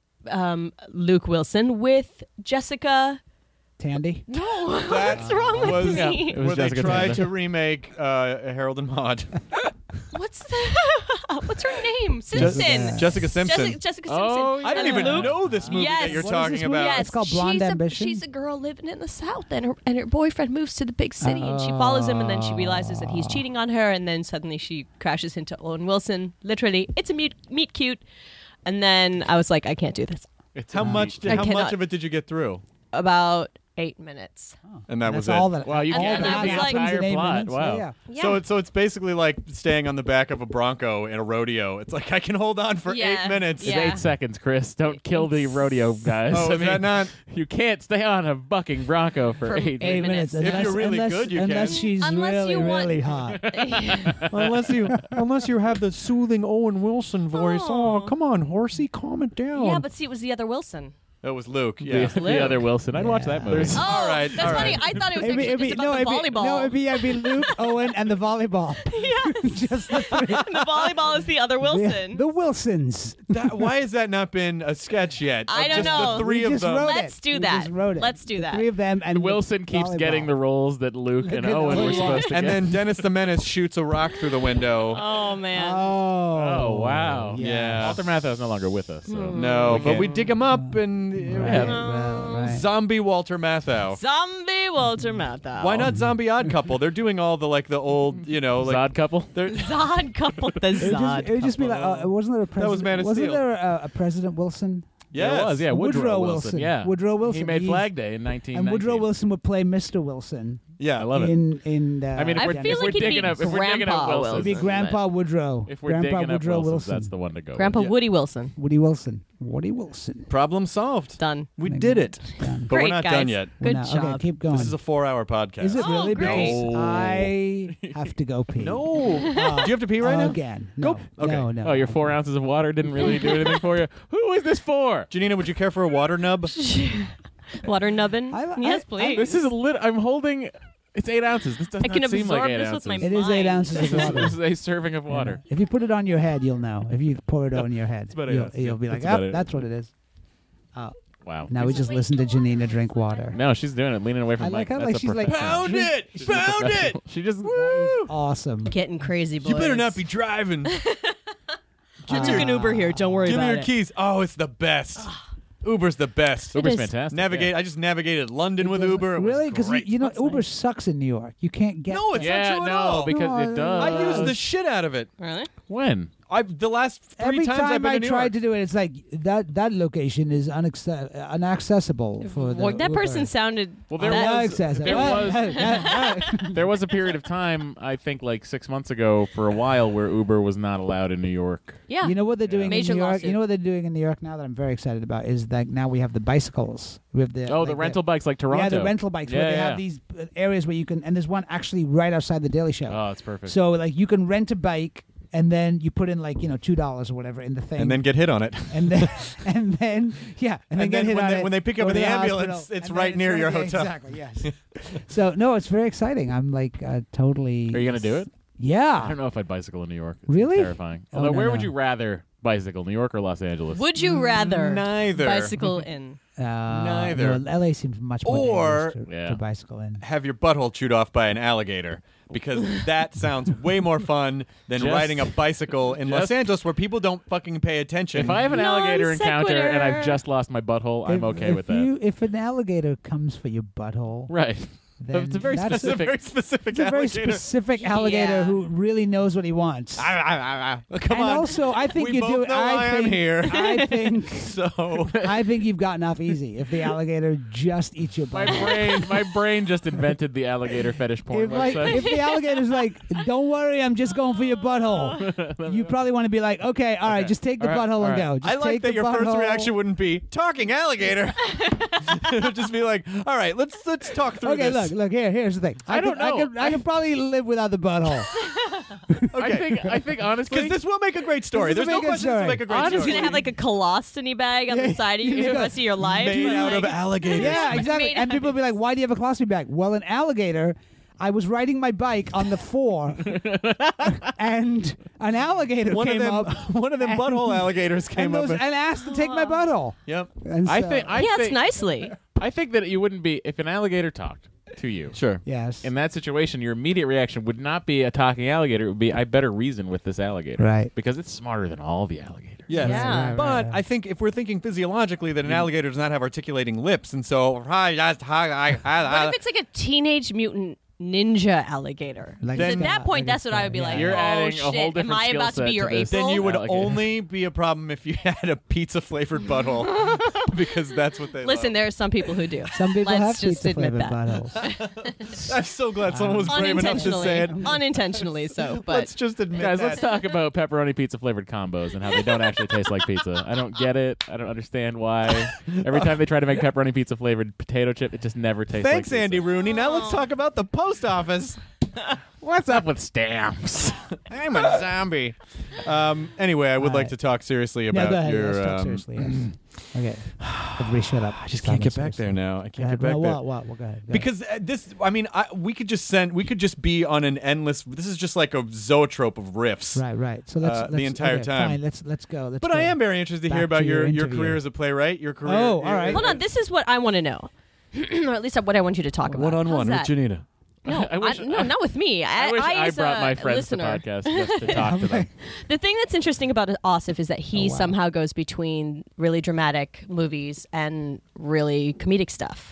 I: Luke Wilson with Jessica.
G: Tandy.
I: No,
F: That
I: what's wrong with
F: was
I: me?
H: It was
F: where
H: Jessica
F: they tried
H: Tandy.
F: to remake Harold and Maude.
I: What's what's her name? Simpson.
F: Jessica Simpson.
I: Jessica Simpson.
H: Oh,
F: I didn't even
I: Luke-
F: know this movie
I: Yes.
F: that you're
I: What
G: is
F: talking
G: this movie?
F: about.
I: Yes,
G: It's called Blonde Ambition?
I: She's a girl living in the South, and her boyfriend moves to the big city, and she follows him, and then she realizes that he's cheating on her, and then suddenly she crashes into Owen Wilson. Literally, it's a meet cute. And then I was like, I can't do this.
F: How much?
I: I
F: How much
I: cannot.
F: of it did you get through?
I: About 8 minutes.
F: And that
G: That's
F: was it.
G: all that.
H: Wow, you
G: all
H: can't
G: that
I: do the
G: happens
H: entire
G: in 8
H: plot.
G: minutes.
H: Wow.
G: Yeah.
I: Yeah.
F: So it's basically like staying on the back of a Bronco in a rodeo. It's like I can hold on for
I: Yeah.
F: 8 minutes.
H: It's
I: Yeah.
H: 8 seconds, Chris. Don't kill the rodeo guys.
F: Oh,
H: I
F: is that not?
H: You can't stay on a bucking Bronco for
I: For
H: 8
G: 8 minutes.
I: If
G: Unless,
F: you're really
G: unless,
F: good, you
G: unless
F: can.
G: she's
I: Unless
G: really,
I: you want-
G: really hot.
F: unless you have the soothing Owen Wilson voice.
I: Oh.
F: come on, horsey, calm it down.
I: Yeah, but see, it was the other Wilson.
F: It was Luke. Yeah.
H: The other Wilson. I'd watch that movie.
F: There's-
I: Oh,
F: All right,
I: that's
F: all
I: funny.
F: right.
I: I thought it was
G: It'd be-
I: actually
G: it'd
I: just
G: be-
I: about the
G: it'd be-
I: volleyball.
G: No, it'd be Luke, Owen, and the volleyball.
I: Yes.
G: Just the three.
I: The volleyball is the other Wilson.
G: The Wilsons.
F: Why has that not been a sketch yet?
I: I
F: Of
I: don't
F: just
I: know.
F: The three
G: We
F: of
G: just
F: them.
G: wrote
I: Let's
G: it.
I: do
G: We
I: that.
G: just wrote it.
I: Let's do
G: The
I: that.
G: 3 of them and
H: Wilson keeps
G: volleyball.
H: getting the roles that Luke and
G: Look at
H: Owen
G: the
H: were
G: volleyball.
H: supposed to
F: And
H: get.
F: then Dennis the Menace shoots a rock through the window.
I: Oh man.
G: Oh.
H: Oh, wow.
F: Yeah.
H: Walter Matthau is no longer with us. So.
F: No, but
H: can't-
F: we dig him up and
H: Yeah.
G: Well, right.
F: zombie Walter Matthau.
I: Zombie Walter Matthau.
F: Why not Zombie Odd Couple? They're doing all the the old
H: Zod couple?
F: They're
I: Zod couple? The
G: It would
I: Zod
G: just, it would just be like, wasn't there a president?
F: was Man of
G: wasn't
F: Steel.
G: there a President Wilson?
H: There was, yeah. Woodrow Wilson. Yeah.
G: Woodrow Wilson.
H: He made
G: He's-
H: Flag Day in 1919.
G: And Woodrow Wilson would play Mr. Wilson.
F: Yeah,
H: I love it.
G: In
H: I mean, if
I: I
H: we're,
I: feel
H: if we're
I: like he'd
H: digging
I: be
H: up, if we're digging up
I: Grandpa
H: Wilson,
G: It'd be
I: Wilson.
G: Grandpa Woodrow.
H: if we're
G: Grandpa
H: digging up
G: Woodrow
H: Wilsons,
G: Wilson.
H: that's the one to go.
I: Grandpa
H: with.
I: Woody Wilson.
G: Woody Wilson. Woody Wilson.
F: Problem solved.
I: Done.
F: We did it.
G: Done.
F: But we're
I: Great,
F: not
I: guys.
F: done yet.
I: Good
G: No,
I: job.
G: Okay, keep going.
F: This is a 4-hour podcast.
G: Is it
I: Oh,
G: really?
I: great.
G: Because
F: No.
G: I have to go pee.
F: No. Do you have to pee right now?
G: Again. No.
F: Okay.
G: No, no.
H: Oh, your 4 ounces of water didn't really do anything for you? Who is this for?
F: Janina, would you care for a water nub?
I: Water nubbin? Yes, please.
H: This is I'm holding. It's 8 ounces. This does
I: I can
H: not seem like
I: absorb
H: 8
I: this
H: ounces.
I: with my
G: It is 8
I: mind.
G: ounces
H: This
G: of
H: is,
G: water.
H: this is a serving of water.
G: If you put it on your head, you'll know. If you pour it on your head,
H: about 8
G: you'll,
H: ounces.
G: you'll be like,
H: That's about
G: oh,
H: it.
G: that's what it is.
H: Wow.
G: Now we just listen to Janina drink water.
H: No, she's doing it, leaning away from
G: I
H: the
G: like
H: mic.
G: how,
H: That's
G: like,
H: a
G: she's like,
H: professional.
F: Pound it!
H: She's a
F: Pound it!
H: professional. She just.
G: Awesome.
I: Getting crazy, boys.
F: You better not be driving.
I: I took an Uber here. Don't worry
F: Give me
I: about
F: your
I: it.
F: keys. Oh, it's the best. Uber's the best.
H: Uber's
I: is.
H: fantastic.
F: I just navigated London with Uber. It was
G: Really? Because
F: great.
G: you know Uber sucks in New York. You can't get.
F: No, it's
H: Yeah,
F: not true
H: no,
F: at all.
H: because
G: No,
H: it does.
F: I used the shit out of it.
I: Really?
H: When?
F: The last 3
G: Every
F: times I've
G: time
F: been
G: I
F: to New
G: tried
F: York.
G: to do it, it's like that location is inaccessible for the
I: Well, that
G: Uber.
I: person sounded.
H: Well, there
I: that-
H: was-
G: Inaccessible.
H: there was- There was a period of time, I think like 6 months ago, for a while, where Uber was not allowed in New York.
I: Yeah.
G: You know what they're doing
I: Major
G: in New York?
I: lawsuit.
G: You know what they're doing in New York now that I'm very excited about is that now we have the bicycles. We have the
H: The rental bikes like Toronto.
G: Yeah, the rental bikes where
H: Yeah,
G: they
H: yeah.
G: have these areas where you can, and there's one actually right outside the Daily Show.
H: Oh, that's perfect.
G: So like you can rent a bike and then you put in like $2 or whatever in the thing,
F: and then get hit on it.
G: and then and then get
F: then
G: hit
F: when
G: on
F: they-
G: it,
F: when they pick you up
G: go
F: in
G: to
F: the
G: hospital,
F: ambulance, it's
G: and
F: right
G: then
F: near your
G: yeah,
F: hotel.
G: Exactly. Yes. So no, it's very exciting. I'm like totally.
H: Are you gonna do it?
G: Yeah.
H: I don't know if I'd bicycle in New York. It's
G: Really?
H: terrifying.
G: Oh,
H: Although,
G: no,
H: where would
G: no.
H: you rather bicycle, New York or Los Angeles?
I: Would you rather
F: Neither.
I: bicycle in?
F: Neither.
G: No, LA seems much more
F: Or-
G: dangerous
H: Yeah.
G: to bicycle in.
F: Have your butthole chewed off by an alligator, because that sounds way more fun than
H: Just-
F: riding a bicycle in Los
H: just-
F: Angeles where people don't fucking pay attention.
H: If I have an alligator
I: Non
H: encounter and I've
I: sequitur.
H: just lost my butthole, I'm okay with that.
G: If an alligator comes for your butthole,
H: Right.
G: then
H: It's a very
G: that's
F: That's a
H: specific.
F: very specific
G: It's a very
F: alligator.
G: specific alligator
I: Yeah.
G: who really knows what he wants.
F: Come
G: and
F: on.
G: also, I think
F: We
G: you
F: both
G: do.
F: know I am
G: think,
F: here.
G: I think.
F: So
G: I think you've gotten off easy if the alligator just eats your
H: My
G: butt.
H: brain just invented the alligator fetish porn
G: If, like,
H: website.
G: if the alligator's like, "Don't worry, I'm just going for your butthole," you probably want to be like, "Okay, all right, just take the
H: All right,
G: butthole
H: all
G: and
H: right.
G: go." Just
F: I like
G: take
F: that
G: the
F: your first
G: butthole.
F: reaction wouldn't be talking alligator. It would just be like, all right, let's talk through
G: Okay,
F: this.
G: look. Here's the thing.
H: I don't know.
G: I could probably live without the butthole.
H: I think honestly,
F: Because this will make a great story.
G: This
F: There's
G: will
F: no
G: make a
F: question this will
G: story.
F: make a great
H: Honestly,
I: He's
F: story.
I: gonna have like a colostomy bag on the side of you for the rest of your life.
F: Made
I: but,
F: out of
I: like-
F: alligators.
G: Yeah, exactly.
I: Made
G: And
I: out
G: people will be like, "Why do you have a colostomy bag?" Well, an alligator. I was riding my bike on the 4, and an alligator
F: One
G: came
F: of them,
G: up
F: one of them
G: and-
F: butthole alligators came
G: and,
F: up.
G: and asked to take my butthole.
F: Yep.
G: And
H: I
G: so-
H: think
I: He asked nicely.
H: I think that you wouldn't be if an alligator talked to you.
F: Sure.
G: yes.
H: In that situation, your immediate reaction would not be a talking alligator. It would be, I better reason with this alligator.
G: Right.
H: Because it's smarter than all the alligators.
F: Yes.
I: Yeah.
F: But I think if we're thinking physiologically that an alligator does not have articulating lips, and so
I: What if it's like a teenage mutant ninja alligator?
G: Like
I: Because
G: a
I: at that
G: star,
I: point,
G: like a
I: that's what I would be
G: star,
I: like.
G: yeah.
H: You're
I: oh
H: adding a
I: shit!
H: whole
I: Am
H: different
I: I
H: skill
I: about to
H: set
I: be
H: to
I: your
H: this.
I: April?
F: then you would
H: Alligator.
F: only be a problem if you had a pizza flavored butthole, because that's what they
I: Listen,
F: love.
I: there are some people who do.
G: Some people
I: Let's
G: have
I: just
G: pizza
I: admit
G: flavored
I: that.
G: buttholes.
F: I'm so glad someone was brave enough to say it.
I: Unintentionally so. But
F: Let's just admit
H: Guys,
F: that.
H: let's talk about pepperoni pizza flavored combos and how they don't actually taste like pizza. I don't get it. I don't understand why. Every time they try to make pepperoni pizza flavored potato chip, it just never tastes like
F: Thanks,
H: pizza.
F: Andy Rooney. Now let's talk about the post office.
H: What's up with stamps?
F: I'm a zombie. Anyway, I would like to talk seriously
G: Yeah,
F: about
G: go ahead.
F: your.
G: Let's talk seriously. Yes. Okay. Everybody shut up.
F: I just can't get back there now. I can't get back there.
G: What? Well, go ahead. Go
F: Because this, I mean, we could just be on an endless. This is just like a zoetrope of riffs.
G: ahead. Right. So let's
F: the entire
G: okay,
F: time.
G: Fine. Let's go.
F: But I am very interested to hear
G: Back
F: about
G: to your
F: your
G: interview.
F: career as a playwright. Your career.
G: Oh, all right.
I: hold on, this is what I want to know, or at least what I want you to talk about.
F: One on
I: How's
F: one with
I: that?
F: Janita.
I: No,
H: I wish-
I: no, not with me.
H: I wish I
I: as
H: brought
I: a
H: my friends to the
I: listener.
H: podcast just to talk to them.
I: The thing that's interesting about Asif is that he
G: wow.
I: somehow goes between really dramatic movies and really comedic stuff.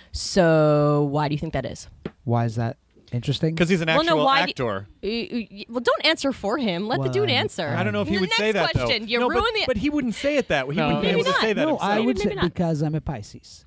I: So why do you think that is?
G: Why is that interesting?
F: Because he's an
I: Well, no,
F: actual
I: why
F: actor.
I: Well, don't answer for him. Let the
G: Well,
I: dude answer.
F: I don't know if he
I: The
F: would say
I: next
F: that
I: question.
F: though.
I: You
F: no,
I: ruined
F: but,
I: the.
F: but he wouldn't say it that way. He
H: No.
F: wouldn't be
I: Maybe
F: able to
I: not.
F: say that
G: No,
F: himself.
G: I would
I: Maybe
G: say
I: not.
G: because I'm a Pisces.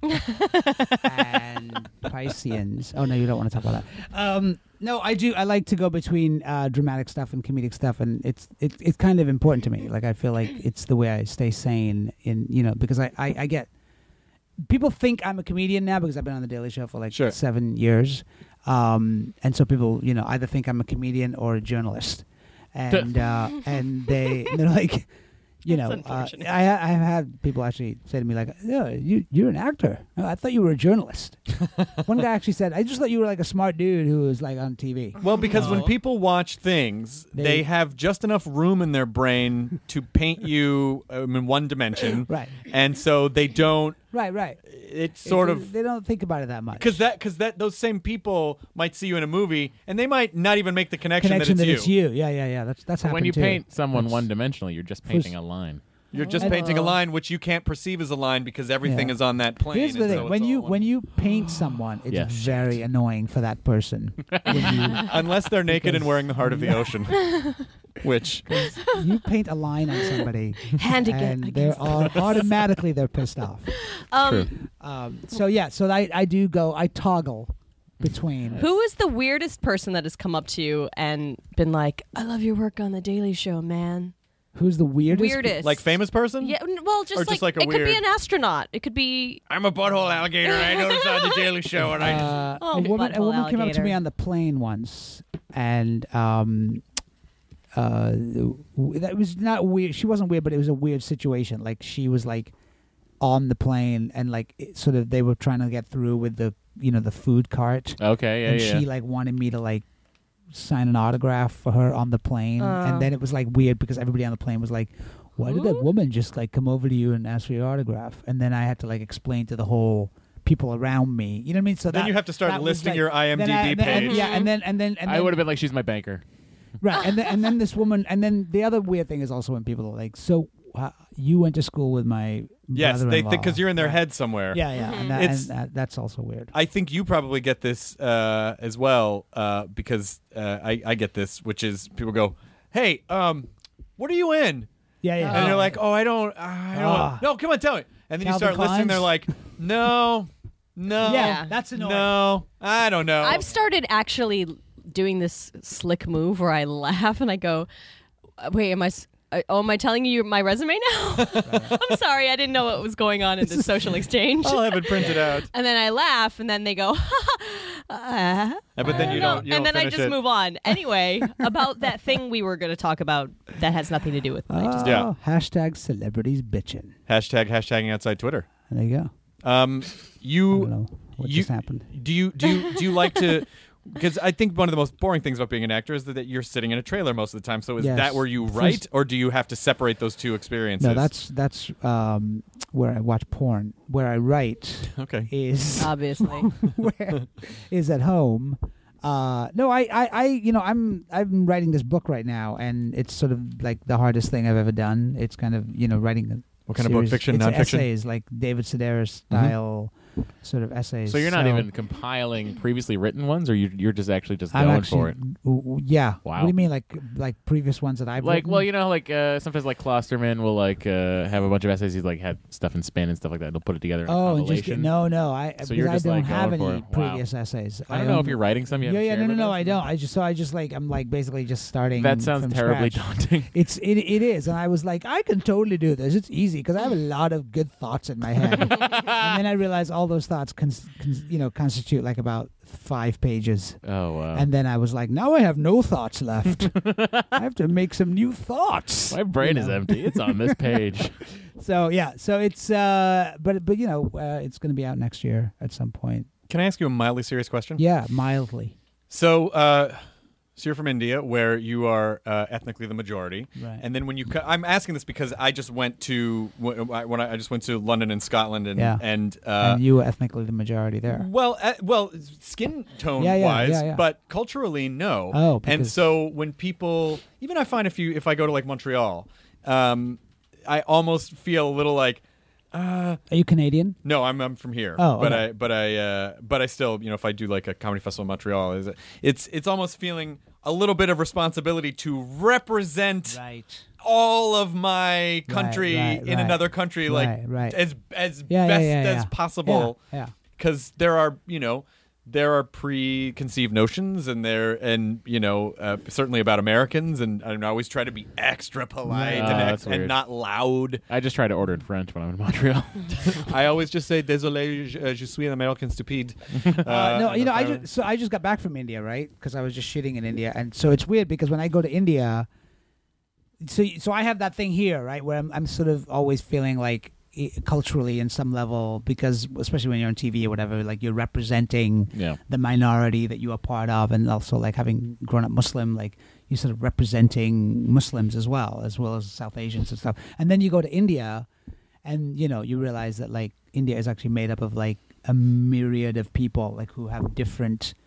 G: And Pisceans. Oh no, you don't want to talk about that. No, I do. I like to go between dramatic stuff and comedic stuff, and it's kind of important to me. Like I feel like it's the way I stay sane in because I get people think I'm a comedian now because I've been on the Daily Show for like
F: Sure.
G: 7 years, and so people either think I'm a comedian or a journalist, and they're like.
I: That's unfortunate.
G: I've had people actually say to me like, "Yeah, you're an actor. Oh, I thought you were a journalist." One guy actually said, "I just thought you were like a smart dude who was like on TV."
F: Well, because when people watch things, they have just enough room in their brain to paint you in one dimension,
G: Right.
F: And so they don't.
G: Right.
F: It's sort of
G: they don't think about it that much.
F: because those same people might see you in a movie and they might not even make the connection,
G: connection
F: that
G: that
F: it's
G: it's you. Yeah. That's happened
H: When you
G: too.
H: paint someone
G: That's-
H: one-dimensionally, you're just painting a line.
F: You're just painting a line which you can't perceive as a line because everything is on that plane.
G: Here's the
F: and
G: thing:
F: so it's
G: when you paint someone, it's very annoying for that person.
F: Unless they're naked and wearing the heart of the ocean, which
G: you paint a line on somebody,
I: and
G: they're automatically they're pissed off.
H: True.
G: So I do go. I toggle between.
I: Who is the weirdest person that has come up to you and been like, "I love your work on the Daily Show, man"?
G: Who's the weirdest?
I: Weirdest,
F: like famous person?
I: Yeah, well, just like
F: a
I: it
F: weird...
I: could be an astronaut. It could be.
F: I'm a butthole alligator. I noticed on the Daily Show, and
G: a woman came up to me on the plane once, and that was not weird. She wasn't weird, but it was a weird situation. Like she was like on the plane, and like sort of they were trying to get through with the the food cart.
H: Okay, yeah,
G: and she like wanted me to like sign an autograph for her on the plane, and then it was like weird because everybody on the plane was like, "Why did that woman just like come over to you and ask for your autograph?" And then I had to like explain to the whole people around me. You know what I mean? So
F: then you have to start listing your IMDb page.
G: And then
H: I would have been like, "She's my banker."
G: Right, and then this woman, and then the other weird thing is also when people are like, "So you went to school with my
F: yes," they think because you're in their
G: right.
F: head somewhere.
G: Yeah, and that's also weird.
F: I think you probably get this as well because I get this, which is people go, "Hey, what are you in?"
G: Yeah,
F: and you're like, "Oh, I don't. No, come on, tell me." And then
G: Calvin
F: you start
G: Klein's?
F: listening. They're like, "No."
G: Yeah, that's annoying.
F: No, I don't know.
I: I've started actually doing this slick move where I laugh and I go, "Wait, am I telling you my resume now?" I'm sorry, I didn't know what was going on in this social exchange.
F: I'll have it printed out.
I: And then I laugh, and then they go,
F: but then you don't.
I: And then I
F: finish
I: just
F: it.
I: move on. Anyway, about that thing we were going to talk about that has nothing to do with me.
G: Hashtag celebrities bitching.
F: Hashtagging outside Twitter.
G: There you go. I don't know what just happened.
F: Do you like to? Because I think one of the most boring things about being an actor is that you're sitting in a trailer most of the time. So is that where you write, or do you have to separate those two experiences?
G: No, that's where I watch porn. Where I write, is
I: obviously
G: where is at home. No, I'm writing this book right now, and it's sort of like the hardest thing I've ever done. It's kind of writing.
F: What kind of book? Fiction,
G: it's
F: nonfiction?
G: Essays, like David Sedaris style sort of essays.
H: So you're not even compiling previously written ones, or you're just actually just going for it?
G: Yeah.
H: Wow.
G: What do you mean, like previous ones that I've written?
H: Well, sometimes like Klosterman will like have a bunch of essays. He's like had stuff in Spin and stuff like that. They'll put it together. In a compilation.
G: No.
H: So you're just
G: I don't
H: like
G: have any
H: going for it.
G: previous essays.
H: I don't know if you're writing some. You
G: No, I don't. I just like I'm like basically just starting.
H: That sounds
G: from
H: terribly
G: scratch.
H: daunting.
G: It is, and I was like, I can totally do this. It's easy because I have a lot of good thoughts in my head, and then I realized all those thoughts constitute like about 5 pages.
H: Oh wow!
G: And then I was like, now I have no thoughts left. I have to make some new thoughts.
H: My brain is empty. It's on this page.
G: So it's but it's going to be out next year at some point.
F: Can I ask you a mildly serious question?
G: Yeah, mildly.
F: So you're from India, where you are ethnically the majority,
G: right.
F: And then when I'm asking this because I just went to I just went to London and Scotland, and
G: you were ethnically the majority there.
F: Well, skin tone wise, but culturally, no.
G: Oh,
F: and so when people, even I find if I go to like Montreal, I almost feel a little like.
G: Are you Canadian?
F: No, I'm from here.
G: Oh,
F: okay. but I still, if I do like a comedy festival in Montreal, it's almost feeling a little bit of responsibility to represent all of my country in another country, as best as possible.
G: Yeah.
F: Because there are preconceived notions, and certainly about Americans, and I always try to be extra polite and not loud.
H: I just try to order in French when I'm in Montreal.
F: I always just say désolé, je suis un Américain stupide.
G: I just got back from India, right? Because I was just shooting in India, and so it's weird because when I go to India, so I have that thing here, right, where I'm sort of always feeling like. Culturally in some level, because especially when you're on TV or whatever, like you're representing the minority that you are part of, and also like having grown up Muslim, like you're sort of representing Muslims as well as South Asians and stuff. And then you go to India, and you realize that like India is actually made up of like a myriad of people, like who have different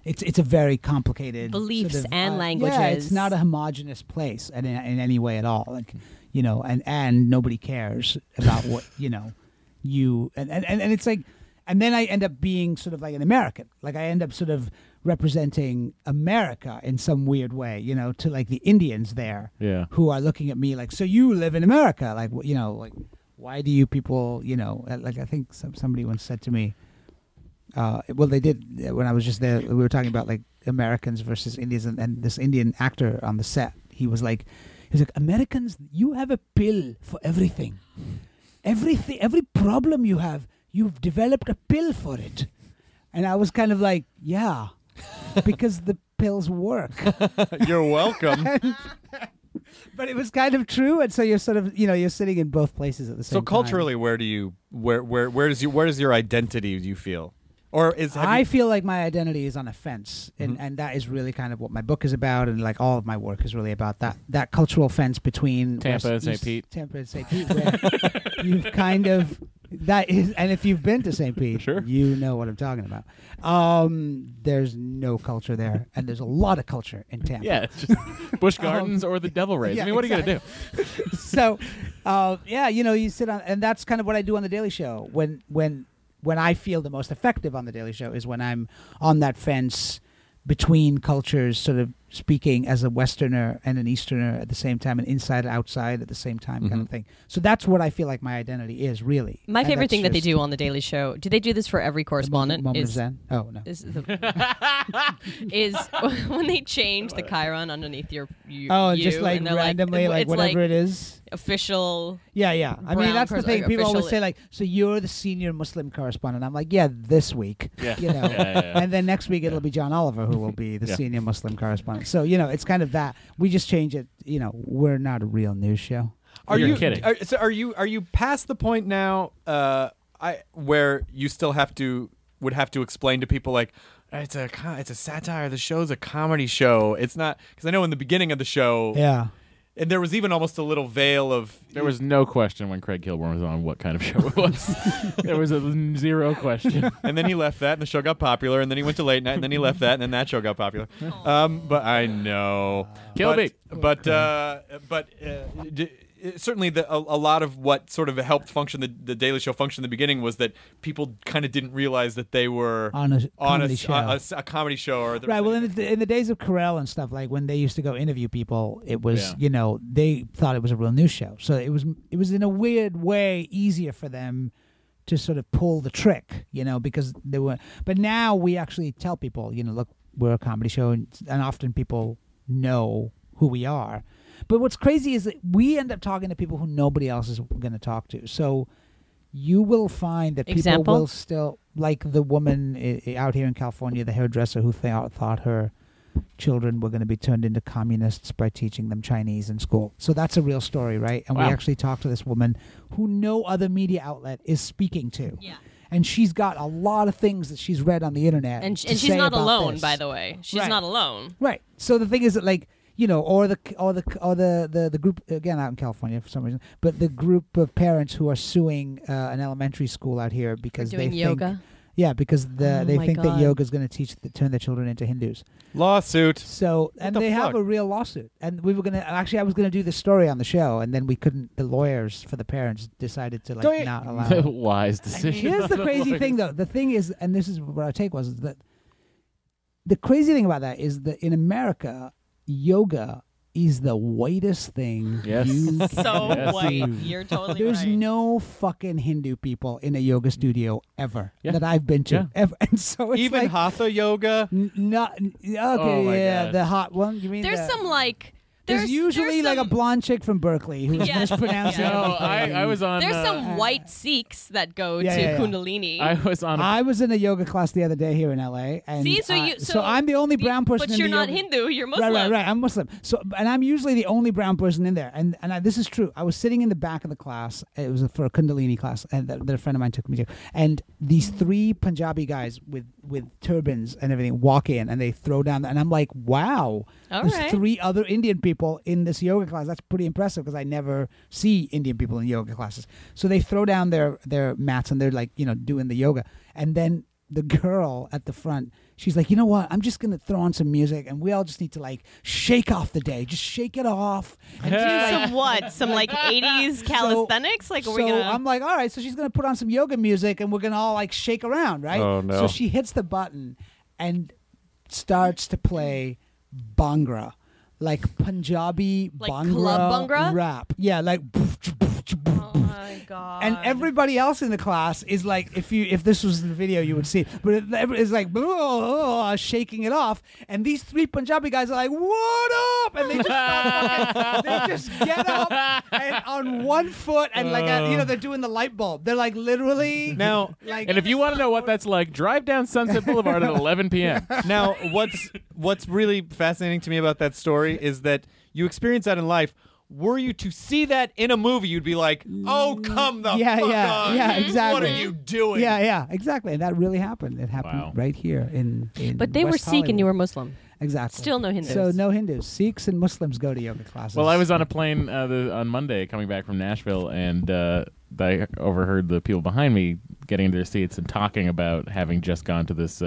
G: it's a very complicated
I: Beliefs
G: sort of,
I: and languages.
G: Yeah, it's not a homogenous place in any way at all. Like, you know, and nobody cares about what, you know, you and it's like, and then I end up being sort of like an American. Like I end up sort of representing America in some weird way, you know, to like the Indians there, who are looking at me like, so you live in America, like, you know, like, why do you people, you know, like I think somebody once said to me, well, they did when I was just there. We were talking about like Americans versus Indians, and this Indian actor on the set, he was like, Americans, you have a pill for everything. Every problem you have, you've developed a pill for it. And I was kind of like, yeah, because the pills work.
F: You're welcome.
G: But it was kind of true, and so you're sort of, you know, you're sitting in both places at the same time.
F: So culturally, where does your identity, do you feel? Or I
G: feel like my identity is on a fence, and that is really kind of what my book is about, and like all of my work is really about that cultural fence between
H: Tampa and St. Pete.
G: Tampa and St. Pete, where you've kind of that is, and if you've been to St. Pete,
H: sure,
G: you know what I'm talking about. There's no culture there, and there's a lot of culture in Tampa.
H: Yeah, it's just Busch Gardens or the Devil Rays.
G: Yeah,
H: I mean, what are you gonna do?
G: So, yeah, you know, you sit on, and that's kind of what I do on the Daily Show. When I feel the most effective on The Daily Show is when I'm on that fence between cultures, sort of speaking as a Westerner and an Easterner at the same time, and inside and outside at the same time kind of thing. So that's what I feel like my identity is, really.
I: My favorite thing that they do on The Daily Show, do they do this for every correspondent?
G: Moment of Zen? Oh, no.
I: Is when they change the chyron underneath your
G: just like randomly, like whatever it is.
I: Official.
G: Yeah. I mean, that's the thing. People always say, like, so you're the senior Muslim correspondent. I'm like, yeah, this week.
H: Yeah.
G: You know, and then next week it'll be John Oliver who will be the senior Muslim correspondent. So, you know, it's kind of that. We just change it. You know, we're not a real news show.
H: You're kidding.
F: Are you past the point now where you still would have to explain to people like, it's a satire. The show's a comedy show. It's not, because I know in the beginning of the show, and there was even almost a little veil of...
H: There was no question when Craig Kilborn was on what kind of show it was. There was a zero question.
F: And then he left that, and the show got popular, and then he went to late night, and then he left that, and then that show got popular. But I know.
H: Kilby.
F: But certainly a lot of what sort of helped function the Daily Show function in the beginning was that people kind of didn't realize that they were
G: on a comedy
F: show. Or
G: right. Well, in the days of Carell and stuff, like when they used to go interview people, it was you know, they thought it was a real news show. So it was in a weird way easier for them to sort of pull the trick, you know, because they were. But now we actually tell people, you know, look, we're a comedy show, and often people know who we are. But what's crazy is that we end up talking to people who nobody else is going to talk to. So you will find that people will still, like the woman out here in California, the hairdresser who thought her children were going to be turned into communists by teaching them Chinese in school. So that's a real story, right? And we actually talked to this woman who no other media outlet is speaking to.
I: Yeah.
G: And she's got a lot of things that she's read on the internet.
I: And she's not alone, by the way. She's not alone.
G: Right. So the thing is that, like, you know, or the group, again out in California for some reason, but the group of parents who are suing an elementary school out here because they think
I: yoga.
G: Yeah, because they think that yoga is going to turn their children into Hindus.
F: Lawsuit.
G: So, and they have a real lawsuit. And we were going to, actually I was going to do this story on the show, and then we couldn't, the lawyers for the parents decided to not allow it.
H: Wise decision.
G: Here's the crazy thing though. The thing is, and this is what our take was, is that the crazy thing about that is that in America, yoga is the whitest thing you can
I: so white.
G: do.
I: You're totally
G: There's
I: right.
G: no fucking Hindu people in a yoga studio ever that I've been to. Ever. And so it's
F: even
G: like,
F: hatha yoga.
G: The hot one. You mean
I: there's some like.
G: There's usually like a blonde chick from Berkeley who's mispronouncing
H: No,
G: everything.
H: I was on.
I: There's some white Sikhs that go to Kundalini.
H: I
G: was in a yoga class the other day here in LA, and
I: See,
G: so I'm the only brown person.
I: But
G: in
I: you're
G: the
I: not
G: yoga.
I: Hindu. You're Muslim.
G: Right. I'm Muslim. So, and I'm usually the only brown person in there. And this is true. I was sitting in the back of the class. It was for a Kundalini class, and that a friend of mine took me to. And these three Punjabi guys with turbans and everything walk in, and they throw down. And I'm like, wow. There's three other Indian people in this yoga class. That's pretty impressive because I never see Indian people in yoga classes. So they throw down their mats and they're like, you know, doing the yoga. And then the girl at the front, she's like, you know what? I'm just gonna throw on some music, and we all just need to like shake off the day, just shake it off. And
I: Do
G: just, like,
I: some what? Some like 80s calisthenics? Like, are we
G: so
I: gonna?
G: I'm like, all right. So she's gonna put on some yoga music, and we're gonna all like shake around, right?
D: Oh, no.
G: So she hits the button and starts to play Bhangra, like Punjabi
I: Like
G: Bhangra,
I: club Bhangra?
G: rap. Yeah, like.
I: Oh my god!
G: And everybody else in the class is like, if this was the video, you would see it. But it's like shaking it off, and these three Punjabi guys are like, "What up?" And they just they just get up and on one foot and like they're doing the light bulb. They're like literally
F: Now,
G: like.
H: And if you want to know what that's like, drive down Sunset Boulevard at 11 p.m.
F: now, what's really fascinating to me about that story is that you experience that in life. Were you to see that in a movie, you'd be like, "Oh, come the fuck on!
G: yeah, exactly.
F: What are you doing?"
G: Yeah, exactly. And that really happened. It happened
H: Wow.
G: right here in
I: But they were
G: West
I: Sikh and
G: Hollywood.
I: you were Muslim.
G: Exactly.
I: Still no Hindus.
G: So no Hindus. Sikhs and Muslims go to yoga classes.
H: Well, I was on a plane on Monday coming back from Nashville, and I overheard the people behind me getting into their seats and talking about having just gone to this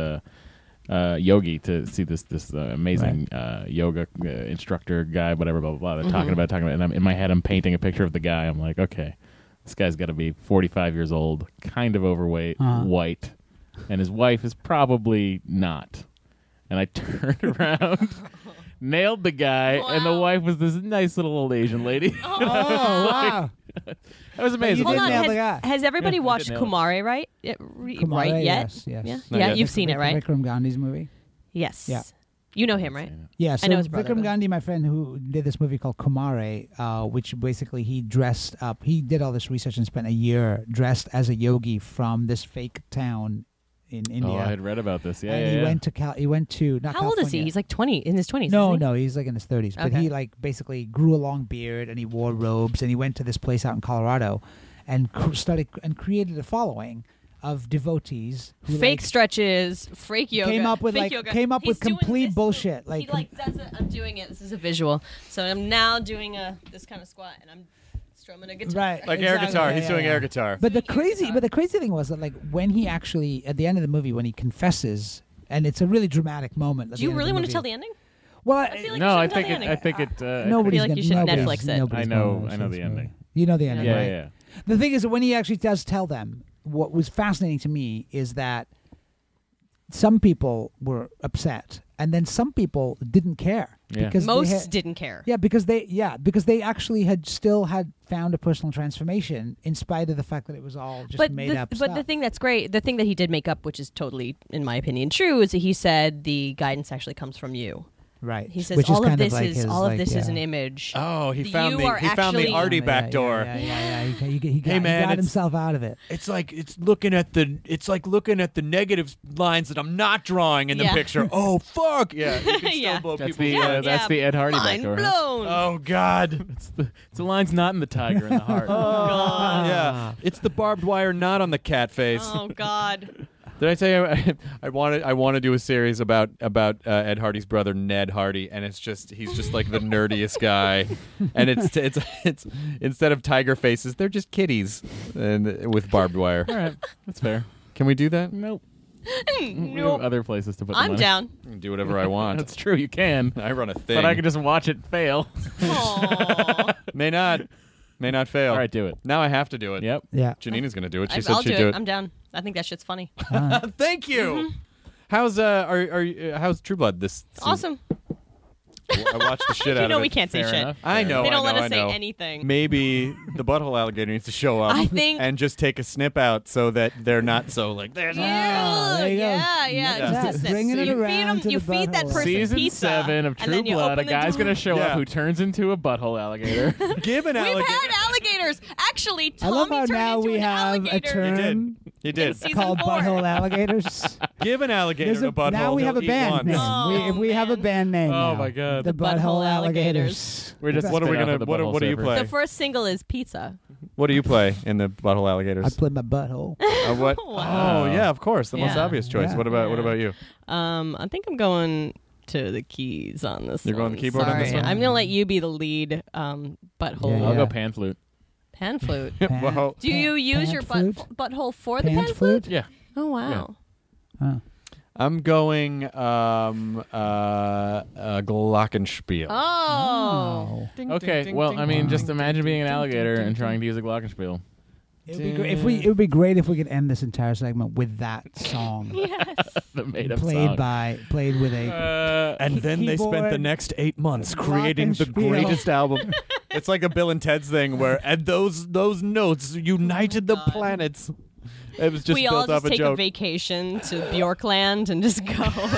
H: yogi to see this amazing yoga instructor guy, whatever, blah, blah, blah. They're talking about, and I'm, in my head, I'm painting a picture of the guy. I'm like, okay, this guy's got to be 45 years old, kind of overweight, white, and his wife is probably not. And I turned around, nailed the guy, and the wife was this nice little old Asian lady.
G: Oh, wow.
H: That was amazing.
G: Hold
I: Hold
G: on,
I: on,
G: nail the guy.
I: has everybody
H: Yeah, I
I: watched
H: did nail it.
I: Kumare right
G: Kumare,
I: yet?
G: yes.
I: Yeah,
F: Not
I: yeah,
F: yet.
I: you've seen it, right?
G: Vikram Gandhi's movie.
I: Yes.
G: Yeah.
I: You know him, right?
G: Yeah, so
I: I know his brother,
G: Vikram
I: but-
G: Gandhi, my friend who did this movie called Kumare, which basically he dressed up. He did all this research and spent a year dressed as a yogi from this fake town in India.
H: Oh, I had read about this. Yeah,
G: and
H: yeah,
G: he
H: yeah.
G: went to not
I: How old is he?
G: California.
I: He's like 20, in his 20s.
G: No,
I: isn't he?
G: no, he's like in his 30s. But
I: Okay.
G: he like basically grew a long beard and he wore robes and he went to this place out in Colorado and created a following of devotees who
I: Fake
G: like,
I: stretches, fake yoga.
G: came up with
I: fake
G: like
I: yoga.
G: came up
I: He's
G: with
I: doing
G: complete
I: this.
G: bullshit.
I: He
G: Like,
I: like does it. I'm doing it. This is a visual. So I'm now doing this kind of squat, and I'm strumming a guitar.
G: right,
F: Like air
G: exactly,
F: guitar.
G: yeah,
F: He's
G: yeah,
F: doing
G: yeah.
F: air guitar.
G: But the
I: Doing air guitar.
G: crazy thing was that like when he actually at the end of the movie when he confesses, and it's a really dramatic moment.
I: Do you really want to tell the ending?
G: Well,
I: I feel like
H: No,
I: you
H: I
I: shouldn't tell
H: think
I: the
H: it.
I: ending.
H: I think it.
G: nobody's
I: I feel like
G: gonna,
I: you should
G: nobody's-
I: Netflix it.
G: nobody's
H: I know-
G: gonna watch
H: I know
G: this
H: the
G: movie.
H: ending.
G: You know the ending,
H: Yeah,
G: right?
H: yeah.
G: The thing is that when he actually does tell them, what was fascinating to me is that some people were upset, and then some people didn't care
H: Yeah.
G: because they
I: Most
G: had-
I: didn't care.
G: because they actually had found a personal transformation in spite of the fact that it was all just made up
I: But
G: stuff.
I: the thing that's great, the thing that he did make up, which is totally, in my opinion, true, is that he said the guidance actually comes from you.
G: right?
I: He says
G: Which
I: all
G: is
I: of
G: kind
I: this
G: like
I: is
G: his,
I: all of
G: like,
I: this is
G: yeah.
I: an image.
F: Oh, he
I: You
F: found
I: are
F: the
I: actually-
F: Artie back door.
G: Yeah. He
F: Hey,
G: got
F: man, it's-
G: himself out of it.
F: It's like it's looking at the negative lines that I'm not drawing in the
I: Yeah.
F: picture. Oh fuck! Yeah, you can still
I: Yeah.
F: blow
H: That's
F: people's
H: the
F: minds.
H: that's the Ed Hardy back
I: Mind
H: door. huh?
I: blown.
F: Oh god.
H: It's the line's not in the tiger in the heart.
I: God.
F: Yeah, it's the barbed wire not on the cat face.
I: Oh God.
F: Did I tell you I want to do a series about Ed Hardy's brother Ned Hardy, and he's just like the nerdiest guy, and it's instead of tiger faces, they're just kitties and with barbed wire.
H: All right, that's fair.
F: Can we do that?
H: Nope. We
I: Nope.
H: have other places to put the
I: I'm
H: money.
I: down.
F: I can do whatever I want.
H: That's true. You can,
F: I run a thing.
H: but I can just watch it fail.
I: Aw.
F: May not fail.
H: All right, do it.
F: Now I have to do it.
H: Yep.
G: Yeah.
F: Janina's gonna do it. She said
I: I'll
F: she'd
I: do
F: do
I: it.
F: it.
I: I'm down. I think that shit's funny.
F: Thank you. How's how's True Blood this season?
I: Awesome.
F: I watched the shit out
I: You
F: of
I: know
F: it.
I: we can't say
H: Fair
I: shit.
H: enough.
F: I know.
I: They don't
F: I
I: let
F: know,
I: us
F: I
I: say
F: know.
I: anything.
F: Maybe the butthole alligator needs to show up
I: I think-
F: and just take a snip out so that they're not so like there's
I: Yeah,
G: there you go.
I: yeah.
F: Yeah.
I: Just
G: Bringing it
I: you feed
G: around
I: 'em-
G: to
I: you
G: the
I: feed that
G: butthole.
I: person
H: Season
I: pizza,
H: 7 of
I: and
H: True
I: then you
H: Blood. A
I: open the
H: guy's
I: door.
H: going to show
F: Yeah.
H: up who turns into a butthole alligator.
F: give an
I: We've
F: alligator.
I: had alligators. Actually,
G: I love how
I: Tommy turned
G: now
I: into
G: we
I: an
G: have a
I: alligator.
G: term
F: He did.
I: In season
G: called
I: 4.
G: butthole alligators.
F: Give an alligator
G: There's
F: a butthole.
G: now we have a
F: he'll eat
G: band
F: once.
G: name.
I: Oh,
G: we have a
I: man.
G: band name.
H: Oh,
G: now.
H: my God.
G: The
I: The
G: butthole
I: Butthole
G: alligators.
H: We're just
F: What are we
H: spin off
F: gonna?
H: of the
F: What
H: butthole
F: do you
H: surfer.
F: play?
I: The first single is Pizza.
F: What do you play in the butthole alligators?
G: I play my butthole.
F: What?
I: Wow.
F: Oh yeah, of course, the most
I: Yeah.
F: obvious choice.
G: Yeah.
F: What about you?
I: I think I'm going to the keys on this
F: You're going
I: one.
F: the keyboard on this
I: Sorry.
F: one?
I: I'm going to let you be the lead butthole.
G: Yeah,
H: I'll
G: yeah.
H: go pan flute.
I: Pan flute.
G: Pan-
F: Well,
I: Do you use
G: pan
I: your
G: flute?
I: butthole for the
G: Pan
I: pan flute?
H: Yeah.
I: Oh, wow.
G: Oh.
F: I'm going Glockenspiel.
I: Oh.
H: Okay, well, I mean, just imagine being an alligator and trying to use a glockenspiel.
G: It would be great if it would be great if we could end this entire segment with that song.
I: Yes.
H: The made-up
G: played
H: song.
G: played with a
F: And then they spent the
G: keyboard,
F: next 8 months creating the
G: Glockenspiel.
F: greatest album. It's like a Bill and Ted's thing where and those notes united the planets. It was just
I: we all
F: built off
I: just
F: a
I: take a
F: joke.
I: vacation to Bjorkland and just go.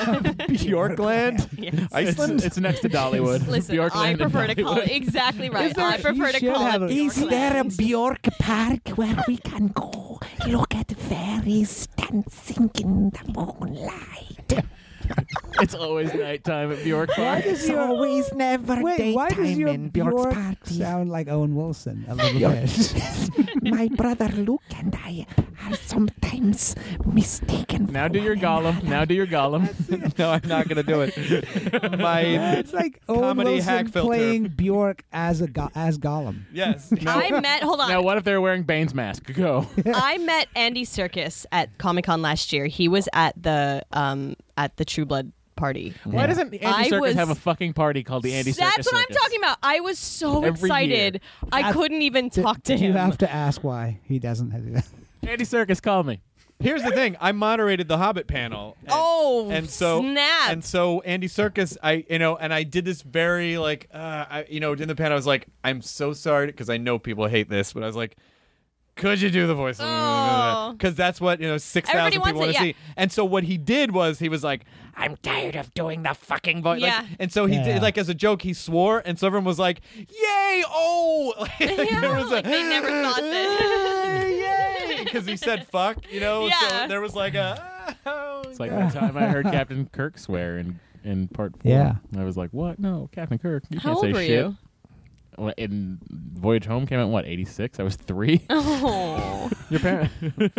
F: Bjorkland?
I: Yes.
F: Iceland?
H: It's next to Dollywood.
I: Listen,
H: Bjorkland
I: I
H: and
I: prefer to call
H: Dollywood.
I: it exactly right.
G: there-
I: I prefer
G: you
I: to
G: should
I: call
G: have
I: it
G: a-
J: Is there a
I: Bjorkland.
J: Bjork park where we can go look at fairies dancing in the moonlight?
H: It's always nighttime at Bjork Park.
J: It's always never
G: Wait, why does
J: daytime
G: your
J: in Bjork's
G: Bjork
J: party.
G: sound like Owen Wilson a little bit?
J: My brother Luke and I are sometimes mistaken.
H: Now
J: for
H: do your
J: one
H: Gollum.
J: another.
H: Now do your Gollum.
F: No, I'm not going to do it. My
G: It's like Owen
F: comedy
G: Wilson
F: hack filter.
G: playing Bjork as as Gollum.
F: Yes.
I: I met. Hold on.
H: Now, what if they're wearing Bane's mask? Go.
I: I met Andy Serkis at Comic-Con last year. He was at the True Blood party.
H: Why doesn't Andy
I: I
H: Serkis
I: was-
H: have a fucking party called the Andy Serkis
I: That's what I'm
H: Circus?
I: talking about. I was so
H: Every
I: excited. I
G: That's-
I: couldn't even talk to
G: You
I: him.
G: have to ask why he doesn't do that.
H: Andy Serkis, call me.
F: Here's the thing. I moderated the Hobbit panel. And, and so
I: snap.
F: And so Andy Serkis, and I did this very in the panel I was like, I'm so sorry because I know people hate this, but I was like, could you do the voice?
I: Oh.
F: Because that's what 6,000
I: Everybody
F: people want
I: wants
F: to
I: it,
F: see. And so what he did was he was like, I'm tired of doing the fucking voice.
I: Yeah.
F: And so he
G: Yeah.
F: did as a joke he swore, and so everyone was like, yay! Oh, there was
I: like they never thought that.
F: yay! Because he said fuck,
I: Yeah.
F: So there was like a. Oh,
H: It's like the time I heard Captain Kirk swear in part 4.
G: Yeah.
H: I was like, what? No, Captain Kirk. You
I: How
H: can't say
I: old were
H: shit.
I: you?
H: Well, in Voyage Home came out, what, 86? I was 3.
I: Oh.
H: Your parents.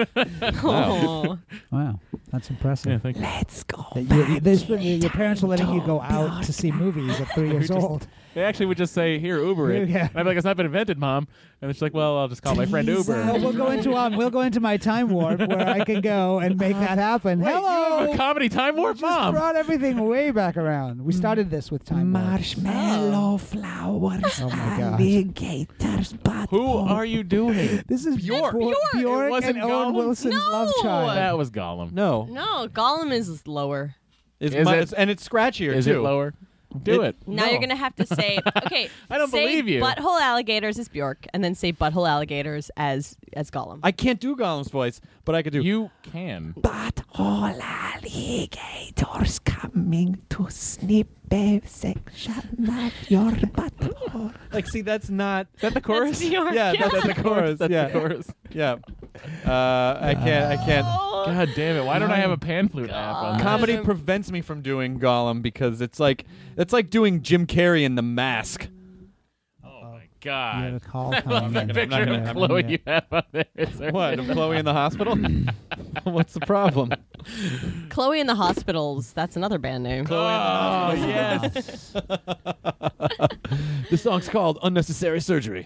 I: Oh.
G: Wow, that's impressive.
H: Yeah, thank you.
J: Let's go
G: That
J: back.
G: your parents were letting you go out to see movies at 3 years old.
H: They actually would just say, here, Uber it.
G: Yeah.
H: And I'd be like, it's not been invented, Mom. And then she's like, well, I'll just call my friend
J: Jesus.
H: Uber.
G: Well, we'll go into my time warp where I can go and make that happen. Hello.
H: A comedy time warp,
G: Just
H: Mom.
G: brought everything way back around. We started this with time warp.
J: Marshmallow flowers,
G: Oh my gosh.
J: alligators, but
H: Who are you doing?
G: This is
F: Bjork.
G: Bjork,
H: It wasn't
G: and Owen
H: Gollum?
G: Wilson's
I: No.
G: love child.
H: That was Gollum.
F: No.
I: No, Gollum is lower.
F: Is
H: it-
F: and it's scratchier
H: Is
F: too.
H: it lower? Do it.
I: Now
F: No.
I: you're gonna have to say, okay.
H: I don't
I: say
H: believe you.
I: Butthole alligators is Bjork, and then say butthole alligators as Gollum.
F: I can't do Gollum's voice, but I could do.
H: You can.
J: but all alligators coming to snip a section of your butthole.
F: see, that's not.
H: Is that the chorus?
I: That's Bjork.
F: Yeah, that's the chorus.
H: That's
F: yeah,
H: the chorus.
F: yeah. I can't.
H: God damn it. Why don't I have a pan flute app on that?
F: Comedy prevents me from doing Gollum because it's like doing Jim Carrey in The Mask.
H: Oh, my
G: You have a
H: God.
G: call
H: I love
G: coming
H: that
G: in.
H: picture
F: gonna-
H: of Chloe you have on there. Is there-
F: What? Chloe in the hospital? What's the problem?
I: Chloe in the Hospitals. That's another band name.
H: Oh, yes.
F: The song's called "Unnecessary Surgery."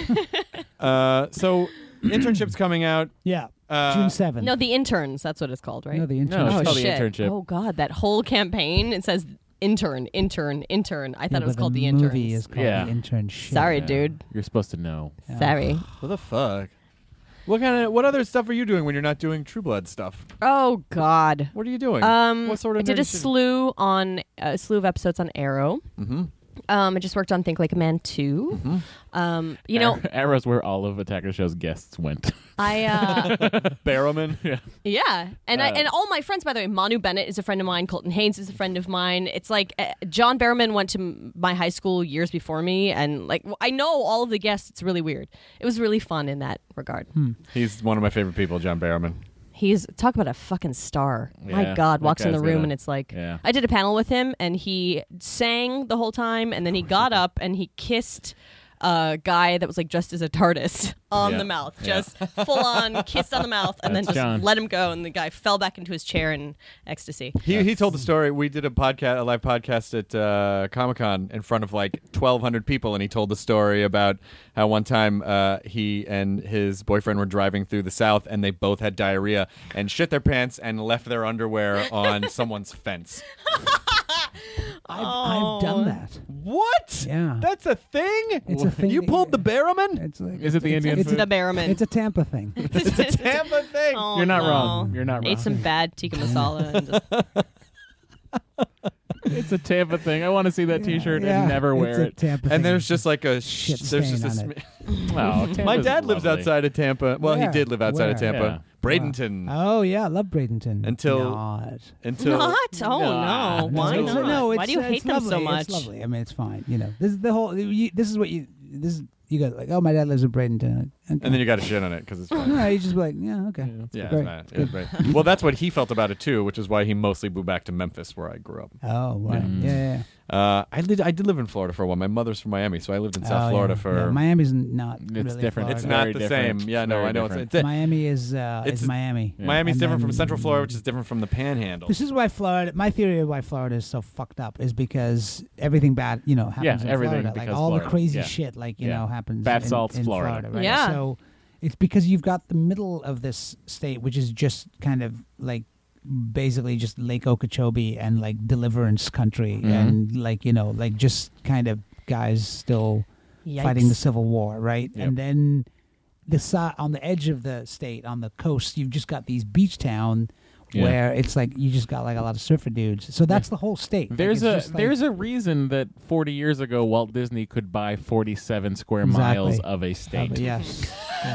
F: So internship's coming out.
G: Yeah,
F: Uh,
G: June 7th.
I: No, The Interns. That's what it's called, right?
G: No, the
H: No,
G: intern.
H: it's
I: oh
H: called The
I: shit!
H: Internship.
I: Oh god, that whole campaign. It says intern. I thought it was called The
G: movie
I: Interns.
G: is called
H: Yeah.
G: The Internship.
I: Sorry,
H: Yeah.
I: dude.
H: You're supposed to know.
G: Yeah.
I: Sorry.
F: What the fuck? What other stuff are you doing when you're not doing True Blood stuff?
I: Oh god.
F: What are you doing? What sort of
I: I did a
F: nerdy shit?
I: slew of episodes on Arrow.
F: Mm-hmm.
I: I just worked on Think Like a Man 2. You know,
H: Arrow's where all of Attack of the Show's guests went.
I: I
F: Barrowman.
I: yeah, and and all my friends, by the way, Manu Bennett is a friend of mine. Colton Haynes is a friend of mine. It's like John Barrowman went to my high school years before me, and I know all of the guests. It's really weird. It was really fun in that regard.
F: He's one of my favorite people, John Barrowman.
I: He's talk about a fucking star. My
H: Yeah,
I: God,
H: that
I: walks in the
H: guy's
I: room
H: gonna-
I: and it's like
H: yeah.
I: I did a panel with him and he sang the whole time and then he got up and he kissed a guy that was like dressed as a TARDIS on the mouth, just full on kissed on the mouth, and then just let him go, and the guy fell back into his chair in ecstasy.
F: He told the story. We did a live podcast at Comic-Con in front of like 1,200 people, and he told the story about how one time he and his boyfriend were driving through the South, and they both had diarrhea and shit their pants and left their underwear on someone's fence.
G: I've done that.
F: What?
G: Yeah.
F: That's a thing?
G: It's a thing.
F: You pulled the Barrowman?
G: It's like,
H: Is it the Indian
G: it's
H: food?
I: The Barrowman.
G: It's a Tampa thing.
F: It's a Tampa thing.
I: Oh,
H: You're not
I: no.
H: wrong. You're not wrong.
I: Ate some bad tikka masala. And just,
H: It's a Tampa thing. I want to see that T-shirt
G: Yeah,
H: and never
G: it's
H: wear
G: a
H: it.
G: Tampa
F: And
G: thing.
F: there's just like a
G: Shit
F: there's just a
G: stain on it.
H: Wow,
F: My dad lives
H: lovely.
F: outside of Tampa. Well, he
G: Where?
F: did live outside of
G: Where?
F: Tampa.
H: Yeah.
F: Bradenton.
G: Oh yeah, I love Bradenton.
F: Until-
G: Not.
F: Until
I: not? Oh, no. Why
G: it's,
I: not?
G: No,
I: Why do you
G: it's
I: hate them
G: lovely.
I: so much?
G: It's lovely. I mean, it's fine. You know, this is the whole. This is what you. This is you got like. Oh, my dad lives in Bradenton. Okay.
F: and then you got to shit on it because it's fine.
G: No, you just be like, yeah, okay.
F: Yeah,
G: Great.
F: it's fine. Well, that's what he felt about it too, which is why he mostly moved back to Memphis, where I grew up.
G: Oh, right. Yeah.
F: I did live in Florida for a while. My mother's from Miami, so I lived in South Florida for.
G: Yeah. Miami's not.
H: It's
G: really
H: different.
G: Florida.
F: It's
H: Very
F: not the
H: different.
F: same. Yeah, no,
H: Very
F: I know.
H: different.
F: It's
G: Miami is
F: it's-
G: Miami.
F: Miami's
G: And
F: different
G: then-
F: from Central Florida, which is different from the Panhandle.
G: This is why Florida. My theory of why Florida is so fucked up is because everything bad, happens in
H: everything
G: Florida. Like
H: because
G: all
H: Florida.
G: the crazy
H: Yeah.
G: shit, like
H: Yeah.
G: happens.
H: Bath
G: in,
H: salts,
G: in
H: Florida.
G: right?
I: Yeah.
G: So it's because you've got the middle of this state, which is just kind of like basically just Lake Okeechobee and like Deliverance country, and like just kind of guys still fighting the Civil War, right?
H: Yep.
G: And then on the edge of the state, on the coast, you've just got these beach town where it's like you just got like a lot of surfer dudes. So that's the whole state. Like,
H: There's
G: it's just like-
H: a reason that 40 years ago Walt Disney could buy 47 square
G: Exactly.
H: miles of a state.
G: Yes.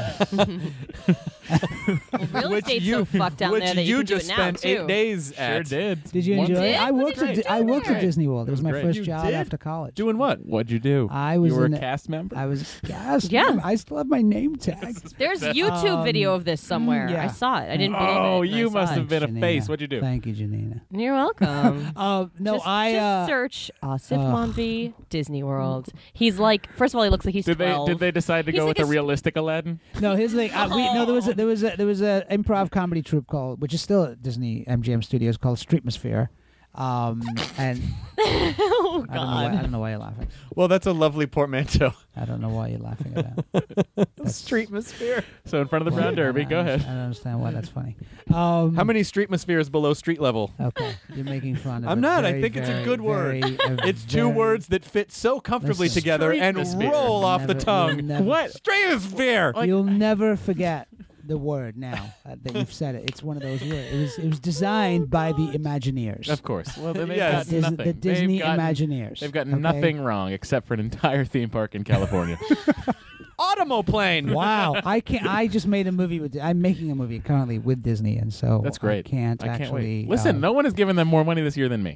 I: Real
F: Which
I: estate's
F: you-
I: so fucked down
F: which
I: there that
F: you
I: you can
F: just
I: do it now,
F: spent
I: too.
F: 8 days
H: Sure
F: at.
H: did.
G: Did you
H: Once-
G: enjoy it?
I: did?
G: I
I: What
G: worked
I: did you
G: at
I: do
G: I worked
I: there?
G: at Disney World. It was my
H: great.
G: first
F: You
G: job
F: did?
G: after college.
F: Doing what?
H: What'd you do?
G: I was
H: You were
G: in
H: a
G: a-
H: cast member?
G: I was yes.
I: Yeah.
G: I still have my name tag.
I: There's YouTube video of this somewhere.
G: yeah.
I: I saw it. I didn't believe it.
H: Oh,
I: and I
H: you
I: saw
H: must
I: it.
H: have been a
G: Janina.
H: face. What'd you do?
G: Thank you, Janina.
I: You're welcome.
G: No,
I: just search Asif Manvi Disney World. He's like, first of all, he looks like he's
H: Did
I: 12.
H: they decide to
I: He's
H: go
I: like
H: with a
I: a
H: realistic Aladdin?
G: No, his like there was a improv comedy troupe called, which is still at Disney MGM Studios, called Streetmosphere. And
I: Oh
G: I
I: God.
G: don't know why you're laughing.
F: Well, that's a lovely portmanteau.
G: I don't know why you're laughing at that.
F: Streetmosphere.
H: So in front of the Brown Derby, go
G: I
H: ahead.
G: don't understand why that's funny.
F: How many streetmospheres below street level?
G: Okay, you're making fun of
F: I'm
G: it.
F: not. I
G: Very,
F: think it's a
G: very,
F: good word. It's two
G: very-
F: words that fit so comfortably
G: Listen.
F: together and
H: Streetmosphere.
F: roll off the
G: Never-
F: tongue.
G: you'll never-
H: What?
F: Streetmosphere.
G: You'll never forget the word now that you've said it. It's one of those words. It was designed by the Imagineers.
H: Of course. Well, they've
F: Yes.
H: got nothing.
G: The Disney
H: They've gotten-
G: Imagineers.
H: They've gotten
G: okay?
H: nothing wrong except for an entire theme park in California.
F: Automoplane.
G: Wow, I can't. I just made a movie with. I'm making a movie currently with Disney, and so
H: That's great.
G: I can't
H: I can't
G: actually
H: wait. Listen, no one has given them more money this year than me.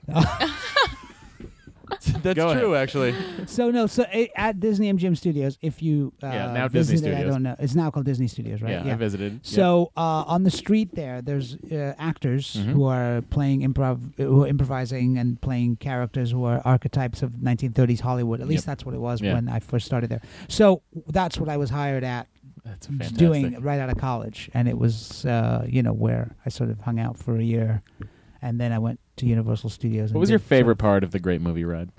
F: That's
H: Go
F: true,
H: ahead.
F: actually.
G: So at Disney MGM Studios, if you
H: now Disney
G: visited, I
H: Studios.
G: don't know. It's now called Disney Studios, right?
H: Yeah, I visited.
G: So on the street there's actors
H: Mm-hmm.
G: who are playing who are improvising and playing characters who are archetypes of 1930s Hollywood. At least that's what it was
H: Yeah.
G: when I first started there. So that's what I was hired at
H: That's fantastic.
G: doing right out of college, and it was where I sort of hung out for a year, and then I went to Universal Studios.
H: What was your favorite part of the Great Movie Ride?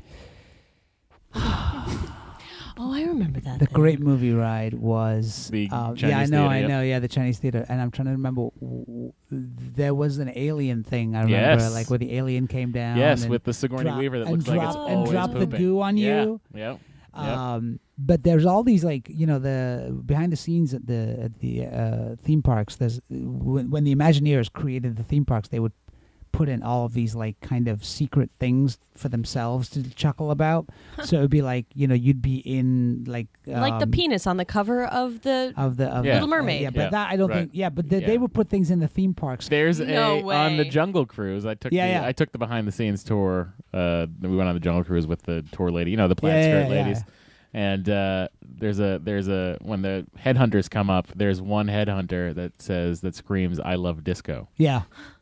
I: Oh, I remember that.
G: The
I: thing.
G: great movie ride was
H: The
G: yeah, I
H: Chinese
G: know,
H: theater,
G: I
H: yep.
G: know, yeah, the Chinese theater, and I'm trying to remember. There was an alien thing I remember,
H: Yes.
G: like where the alien came down.
H: Yes,
G: and
H: with the Sigourney
G: drop-
H: Weaver that
G: and
H: looks like it's
G: drop- and
H: always
G: drop the
H: pooping.
G: goo on
H: Yeah.
G: you.
H: Yep.
G: But there's all these like the behind the scenes at the theme parks. There's when the Imagineers created the theme parks, they would put in all of these like kind of secret things for themselves to chuckle about. So it would be like you'd be in like
I: the penis on the cover of the
H: Yeah.
I: Little Mermaid.
G: yeah, but
H: Yeah,
G: that I don't
H: right.
G: think. Yeah, but they
H: Yeah.
G: would put things in the theme parks.
H: There's
I: No
H: on the
I: way.
H: Jungle Cruise. I took
G: Yeah, yeah.
H: I took the behind the scenes tour. We went on the Jungle Cruise with the tour lady, the plaid
G: Yeah,
H: skirt
G: yeah,
H: ladies. And there's a when the headhunters come up, there's one headhunter that screams, "I love disco."
G: Yeah,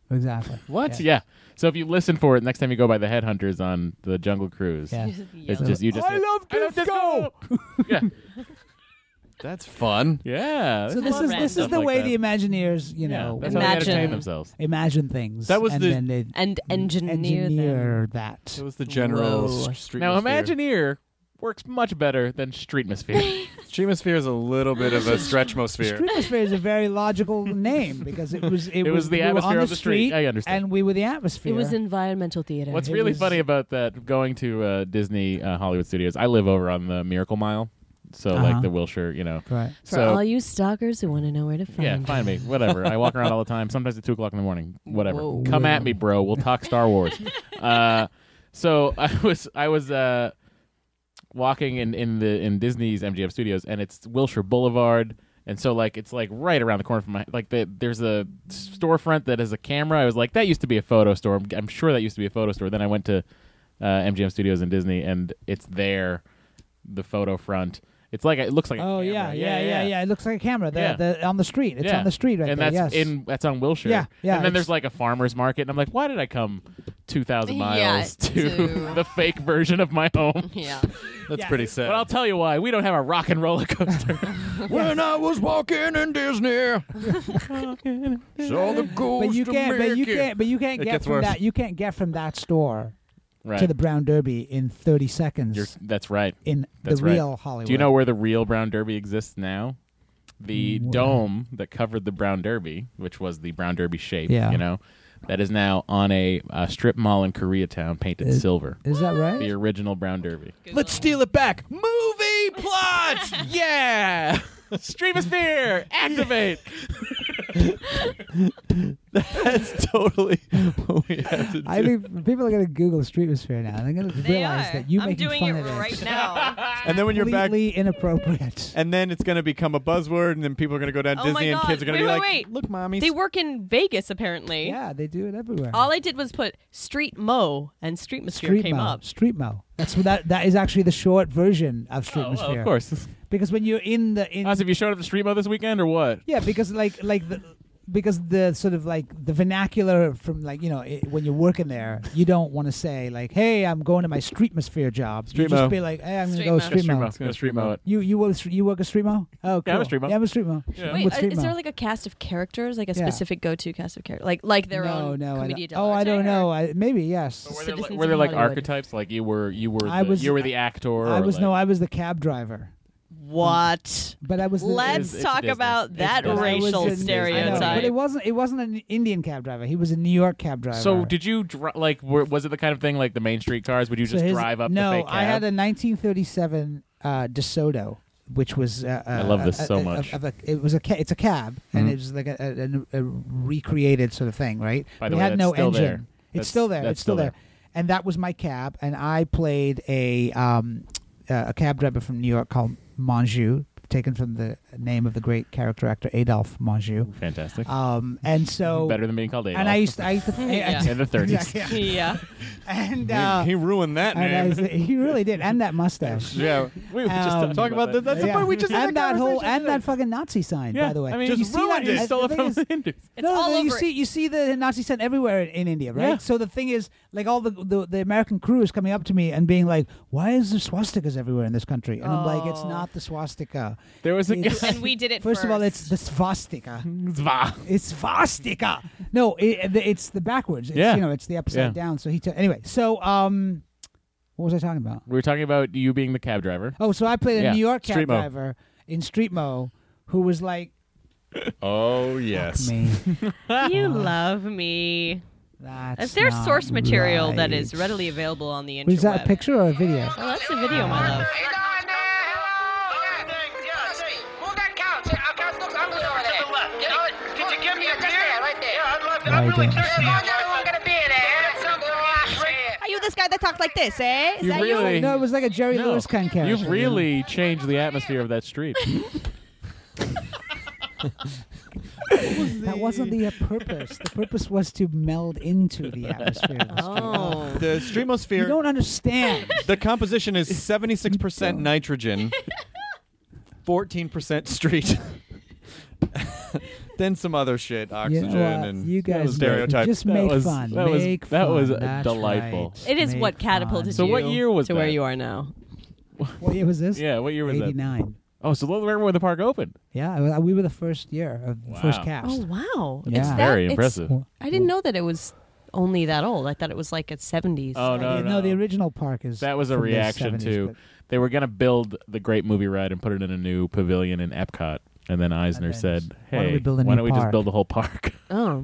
G: Exactly.
H: What? Yeah. So if you listen for it next time you go by the Headhunters on the Jungle Cruise,
G: Yeah.
H: it's just you just.
F: I love disco.
H: Yeah.
F: That's fun.
H: Yeah.
G: So
H: there's a lot of
G: this is
H: stuff
G: the
H: like
G: way
H: that.
G: the Imagineers, you
H: Yeah,
G: know,
H: that's how they
I: Imagine.
H: entertain themselves.
G: imagine things.
F: That was
G: and
F: the-
G: then they
I: And engineer them.
G: engineer that.
F: It was the general
I: Whoa.
F: street.
H: Now, Imagineer works much better than Streetmosphere.
F: Streetmosphere is a little bit of a stretchmosphere.
G: Streetmosphere is a very logical name because it was
H: was the
G: we were
H: atmosphere
G: on
H: of the street. I understand.
G: and we were the atmosphere.
I: It was environmental theater.
H: What's
G: It
H: really
G: was-
H: funny about that, going to Disney Hollywood Studios, I live over on the Miracle Mile, so like the Wilshire,
G: right.
I: For
H: so
I: all you stalkers who want to know where to find
H: yeah,
I: you.
H: find me, whatever. I walk around all the time, sometimes at 2 o'clock in the morning, whatever.
I: Whoa.
H: Come at me, bro. We'll talk Star Wars. So I was walking in Disney's MGM Studios, and it's Wilshire Boulevard. And so, like, it's like right around the corner from there's a storefront that has a camera. I was like, that used to be a photo store. I'm sure that used to be a photo store. Then I went to MGM Studios in Disney, and it's there, the photo front. It's like it looks like.
G: Oh
H: a
G: yeah,
H: camera.
G: yeah. It looks like a camera. On the street. It's
H: Yeah.
G: on the street right
H: and
G: there.
H: that's
G: yes.
H: that's on Wilshire.
G: Yeah, yeah,
H: And then
G: it's-
H: there's like a farmer's market, and I'm like, why did I come 2,000 miles
I: Yeah,
H: to
I: to-
H: the fake version of my home?
I: Yeah.
F: That's
G: Yeah.
F: pretty sad.
H: But I'll tell you why. We don't have a rock and roller coaster.
F: When I was walking in Disney, saw the ghost
G: But you
F: of
G: can't.
F: Mickey.
G: But you can't
F: It
G: get
F: gets
G: from
F: worse.
G: that. You can't get from that store
H: Right.
G: to the Brown Derby in 30 seconds.
H: That's right.
G: in
H: That's
G: the
H: right.
G: real Hollywood.
H: Do you know where the real Brown Derby exists now? The
G: Where?
H: dome that covered the Brown Derby, which was the Brown Derby shape,
G: Yeah.
H: you know, that is now on a strip mall in Koreatown painted silver.
G: Is that right?
H: The original Brown Derby.
F: Let's steal it back. Movie plot.
H: Yeah! Streamosphere! Activate!
F: That's totally what we have to do.
G: I think people are going to Google Streetmosphere now. They're going to
I: They
G: realize
I: are.
G: that you
I: I'm
G: making
I: doing
G: fun
I: it
G: of it.
I: right now.
F: And then when you're back,
G: Completely inappropriate.
F: and then it's going to become a buzzword, and then people are going to go down
I: Oh
F: Disney,
I: my
F: and
I: God.
F: kids are going to be
I: Wait,
F: like,
I: wait.
F: "Look, mommy."
I: They work in Vegas, apparently.
G: Yeah, they do it everywhere.
I: All I did was put Street Mo, and Streetmosphere
G: Street
I: came
G: Mo.
I: up.
G: Street Mo. That is actually the short version of
H: Oh,
G: Streetmosphere.
H: well, of course.
G: Because when you're in the
H: Have you showed up the Street Mo this weekend or what?
G: yeah, because because the sort of like the vernacular from like when you're working there, you don't want to say like, "Hey, I'm going to my Streetmosphere job."
F: Street
G: you just
F: Mo.
G: be like, "Hey, I'm going to
I: Street
G: go
I: Mo.
G: Street Mo."
H: Gonna Street Mo it.
G: You work at Street Mo? Oh, cool.
H: Yeah, I'm a Street Mo.
G: Yeah, I'm a Street Mo.
H: Yeah.
G: I'm
I: Wait,
G: with Street
I: is
G: Mo.
I: there like a cast of characters, like a
G: Yeah.
I: specific go-to cast of characters, like their own
G: no,
I: Commedia
G: I
I: dell'arte?
G: don't know.
I: or-
G: Maybe yes.
I: Citizens
H: Were there
I: of
H: like
I: Hollywood.
H: archetypes? Like you were
G: I was-
H: the actor?
G: I
H: or
G: was
H: like,
G: I was the cab driver,
I: What?
G: but I was the,
I: Let's
H: it's
I: talk
H: Disney.
I: about
H: It's
I: that
H: Disney.
G: but I was
I: racial
G: in- I know,
I: stereotype.
G: but it wasn't an Indian cab driver. He was a New York cab driver.
H: So did you was it the kind of thing like the Main Street cars? Would you
G: So
H: just
G: his-
H: drive up
G: No,
H: the fake cab?
G: I had a 1937 DeSoto, which was.
H: I love this so much.
G: It's a cab, and
H: Mhm.
G: it was like a recreated sort of thing, right?
H: By the
G: we
H: way,
G: had
H: that's
G: no
H: still
G: engine.
H: there.
G: It's
H: That's-
G: still there.
H: that's
G: It's still
H: still
G: there. And that was my cab, and I played a cab driver from New York called Monjou, taken from the name of the great character actor Adolphe Monjou.
H: Fantastic.
G: And so
H: Better than being called Adolf.
G: and I used to
I: Yeah.
H: in the 30s.
G: Exactly, yeah.
I: Yeah.
G: And
F: he ruined that name.
G: he really did, and that mustache.
F: Yeah,
H: We were just
G: Um,
H: talking
F: talk about that. That's the
G: Yeah.
F: point we just had
G: and
F: that
G: that whole
F: conversation
G: and that fucking Nazi sign,
H: Yeah,
G: by the way.
H: I mean,
F: Just
H: you
G: see
F: ruined
G: that?
F: it.
G: And
H: stole
G: the
H: it
G: thing
H: from
G: is-
H: the Hindus.
I: It's
G: no,
I: all
G: no,
I: over.
G: you see the Nazi sign everywhere in India, right?
H: Yeah.
G: So the thing is, like all the American crew is coming up to me and being like, "Why is there swastikas everywhere in this country?" And I'm like, "It's
I: Oh.
G: not the swastika.
H: There was a
G: It's-
H: guy.
I: And we did it
G: First of all, it's
I: first.
G: the swastika.
H: Zva.
G: It's swastika. No, it's the backwards. It's,
H: Yeah.
G: it's the upside
H: Yeah.
G: down. So anyway. So what was I talking about?
H: We were talking about you being the cab driver.
G: Oh, so I played a
H: Yeah.
G: New York cab
F: Street Mo.
G: driver in Street Mo, who was like,
F: Oh yes.
G: "Me,
I: You love me.
G: that's
I: If there's
G: not
I: source material that
G: right."
I: is readily available on the interweb.
G: Was that a picture or a video?
I: Oh, that's a video, my love. Are you this guy that talks like this, eh? Is
H: You
I: that
H: really-
G: No, it was like a Jerry
H: No.
G: Lewis kind of character.
H: You've really changed the atmosphere of that street.
G: That wasn't the purpose. The purpose was to meld into the atmosphere. Of the street.
I: Oh.
F: The
G: You
F: Streamosphere.
G: don't understand.
F: The composition is 76% nitrogen, 14% street. then some other shit, oxygen and
G: you guys
F: stereotypes.
G: just make fun.
H: That was
G: That's
H: delightful.
G: right.
I: It is
G: Make
I: what catapulted
H: So
I: you
H: what year was
I: to where
H: that?
I: you are now.
G: What year was this?
H: Yeah, what year was that?
G: 89.
H: Oh, so remember when the park opened?
G: Yeah, we were the first year of the first
H: Wow.
G: cast.
I: Oh wow!
G: Yeah.
I: It's that,
H: Very
I: it's-
H: impressive.
I: I didn't know that it was only that old. I thought it was like a 70s.
H: Oh, no.
G: The original park is.
H: That was a
G: from the
H: reaction
G: 70s,
H: to.
G: but-
H: They were going to build the Great Movie Ride and put it in a new pavilion in Epcot. And then Eisner
G: And then
H: said,
G: why don't
H: hey,
G: we build a
H: why
G: new
H: don't we just
G: park?
H: build the whole park?
I: Oh,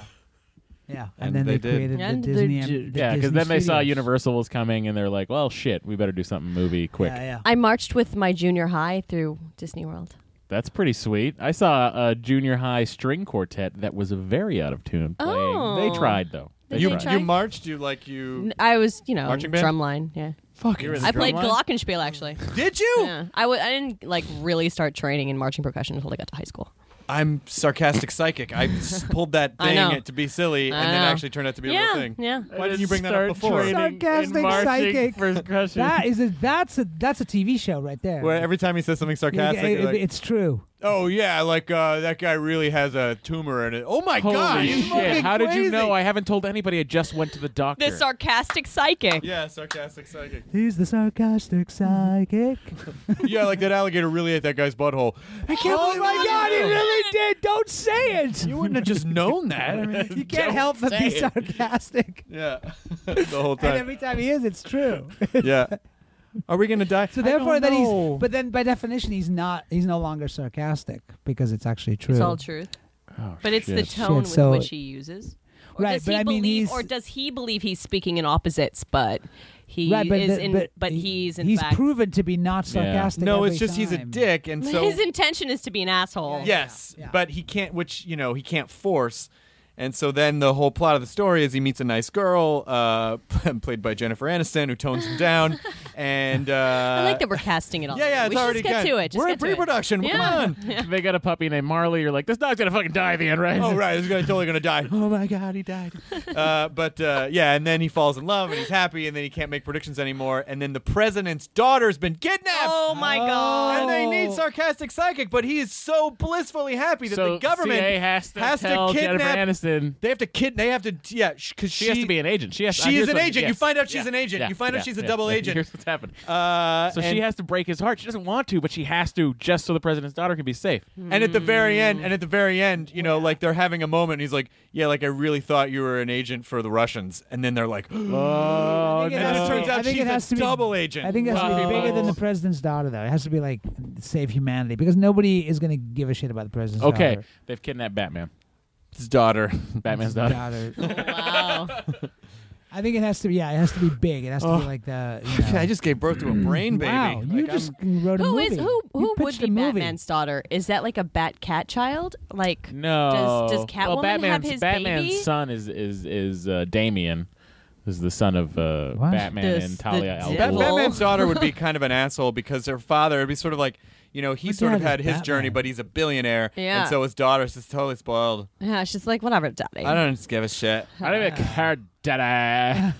G: Yeah,
F: And
G: and then
F: they
G: they
F: did.
G: created the
I: And they
G: Disney.
I: did.
G: the
H: Yeah, because
G: Disney
H: then they saw
G: Studios.
H: Universal was coming, and they're like, well, shit, we better do something movie quick.
G: Yeah, yeah.
I: I marched with my junior high through Disney World.
H: That's pretty sweet. I saw a junior high string quartet that was very out of tune playing.
I: Oh.
H: They tried, though. They
I: Did
F: You
I: they
H: tried.
I: try?
F: you marched. You.
I: I was,
F: Marching band?
I: drumline. Yeah,
F: Fucking.
H: You were the
I: I played
H: drumline?
I: glockenspiel actually.
F: Did you?
I: Yeah, I didn't like really start training in marching percussion until I got to high school.
F: I'm sarcastic psychic. I pulled that
I: I
F: thing
I: know.
F: to be silly,
I: I
F: and then
I: know.
F: actually turned out to be a
I: Yeah,
F: real thing.
I: yeah.
F: Why didn't you bring that up
H: Start
F: before?
H: training in
G: Sarcastic
H: marching
G: psychic.
H: percussion.
G: That's a TV show right there.
F: Where every time he says something sarcastic, you're like,
G: it's true.
F: oh yeah, like that guy really has a tumor in it. Oh my
H: Holy
F: god, he's
H: shit.
F: fucking
H: How did you
F: crazy.
H: know? I haven't told anybody. I just went to the doctor.
I: The sarcastic psychic.
F: Yeah, sarcastic psychic.
G: He's the sarcastic psychic.
F: Yeah, like that alligator really ate that guy's butthole. I can't
G: Oh
F: believe
G: my
F: you
G: God, he
F: didn't know.
G: really did. Don't say it.
F: You wouldn't have just known that. I mean,
G: You can't help but be sarcastic.
F: yeah, the whole
G: And
F: time.
G: every time he is, it's true.
F: Yeah. Are we gonna die?
G: So therefore,
F: that
G: but then by definition, he's no longer sarcastic because it's actually true.
I: It's all truth.
H: Oh,
I: But it's the
H: shit.
I: tone with
G: so-
I: which he uses. Or
G: Right,
I: does
G: but
I: he
G: I mean,
I: believe,
G: he's-
I: or does he believe he's speaking in opposites, but he
G: Right, but
I: is
G: the- but
I: he's in
G: he's
I: fact
G: proven to be not sarcastic.
F: No,
G: every
F: it's just he's a
G: time.
F: dick, and so
I: his intention is to be an asshole.
F: yes,
G: Yeah.
F: but he can't. Which he can't force. And so then the whole plot of the story is he meets a nice girl, played by Jennifer Aniston, who tones him down. And
I: I like that we're casting it all.
F: yeah,
I: we
F: it's
I: should
F: already
I: just get
F: good.
I: to it. Just
F: We're
I: get
F: in
I: to it.
F: pre-production.
I: Yeah.
F: Come on.
H: They got a puppy named Marley. You're like, this dog's gonna fucking die at the end, right?
F: Oh right, this guy's totally gonna die. Oh my god, he died. Yeah, and then he falls in love and he's happy, and then he can't make predictions anymore. And then the president's daughter's been kidnapped.
I: Oh my god.
F: And they need sarcastic psychic, but he is so blissfully happy that
H: So
F: the government
H: CA has to tell Jennifer
F: kidnap.
H: Aniston.
F: They have to They have to. Yeah, because
H: She has to be an agent. She has.
F: She
H: here's
F: is an
H: what-
F: agent.
H: yes.
F: You find out she's
H: Yeah.
F: an agent.
H: Yeah.
F: You find out
H: Yeah.
F: she's a
H: Yeah.
F: double
H: Yeah.
F: agent.
H: Here's what's happened.
F: So
H: So she has to break his heart. She doesn't want to, but she has to just so the president's daughter can be safe.
F: And at the very end, like they're having a moment. And he's like, "Yeah, like I really thought you were an agent for the Russians." And then they're like,
H: Oh,
G: I think it
F: and
G: has
F: then it
G: to
F: turns
G: be- I
F: out
G: think it has
F: she's
G: to
F: a
G: be-
F: double agent.
G: I think it has to be bigger than the president's daughter, though. It has to be like save humanity because nobody is going to give a shit about the president's
H: Okay,
G: daughter.
H: they've kidnapped Batman.
F: his daughter.
H: Batman's daughter.
I: Wow.
G: I think it has to be. Yeah, it has to be big. It has to be like the. You know.
F: I just gave birth to a brain baby.
G: Wow, you
F: Like,
G: just wrote a
I: Who
G: movie.
I: is who?
G: You
I: Who would
G: pitched
I: be
G: a movie.
I: Batman's daughter? Is that like a Bat-Cat child? Like
H: No.
I: Does Catwoman
H: well, Batman's,
I: have his
H: Batman's
I: baby?
H: son is Damian. Is the son of Batman
I: The-
H: and Talia
I: the
H: al
I: devil.
H: Ghul.
F: Batman's daughter would be kind of an asshole because her father would be sort of like, he
G: But
F: sort of
G: Dad
F: had
G: is
F: his
G: Batman.
F: journey, but he's a billionaire.
I: Yeah.
F: And so his daughter's just totally spoiled.
I: Yeah, she's like, whatever, daddy.
F: I don't just give a shit.
H: I don't even care, Daddy.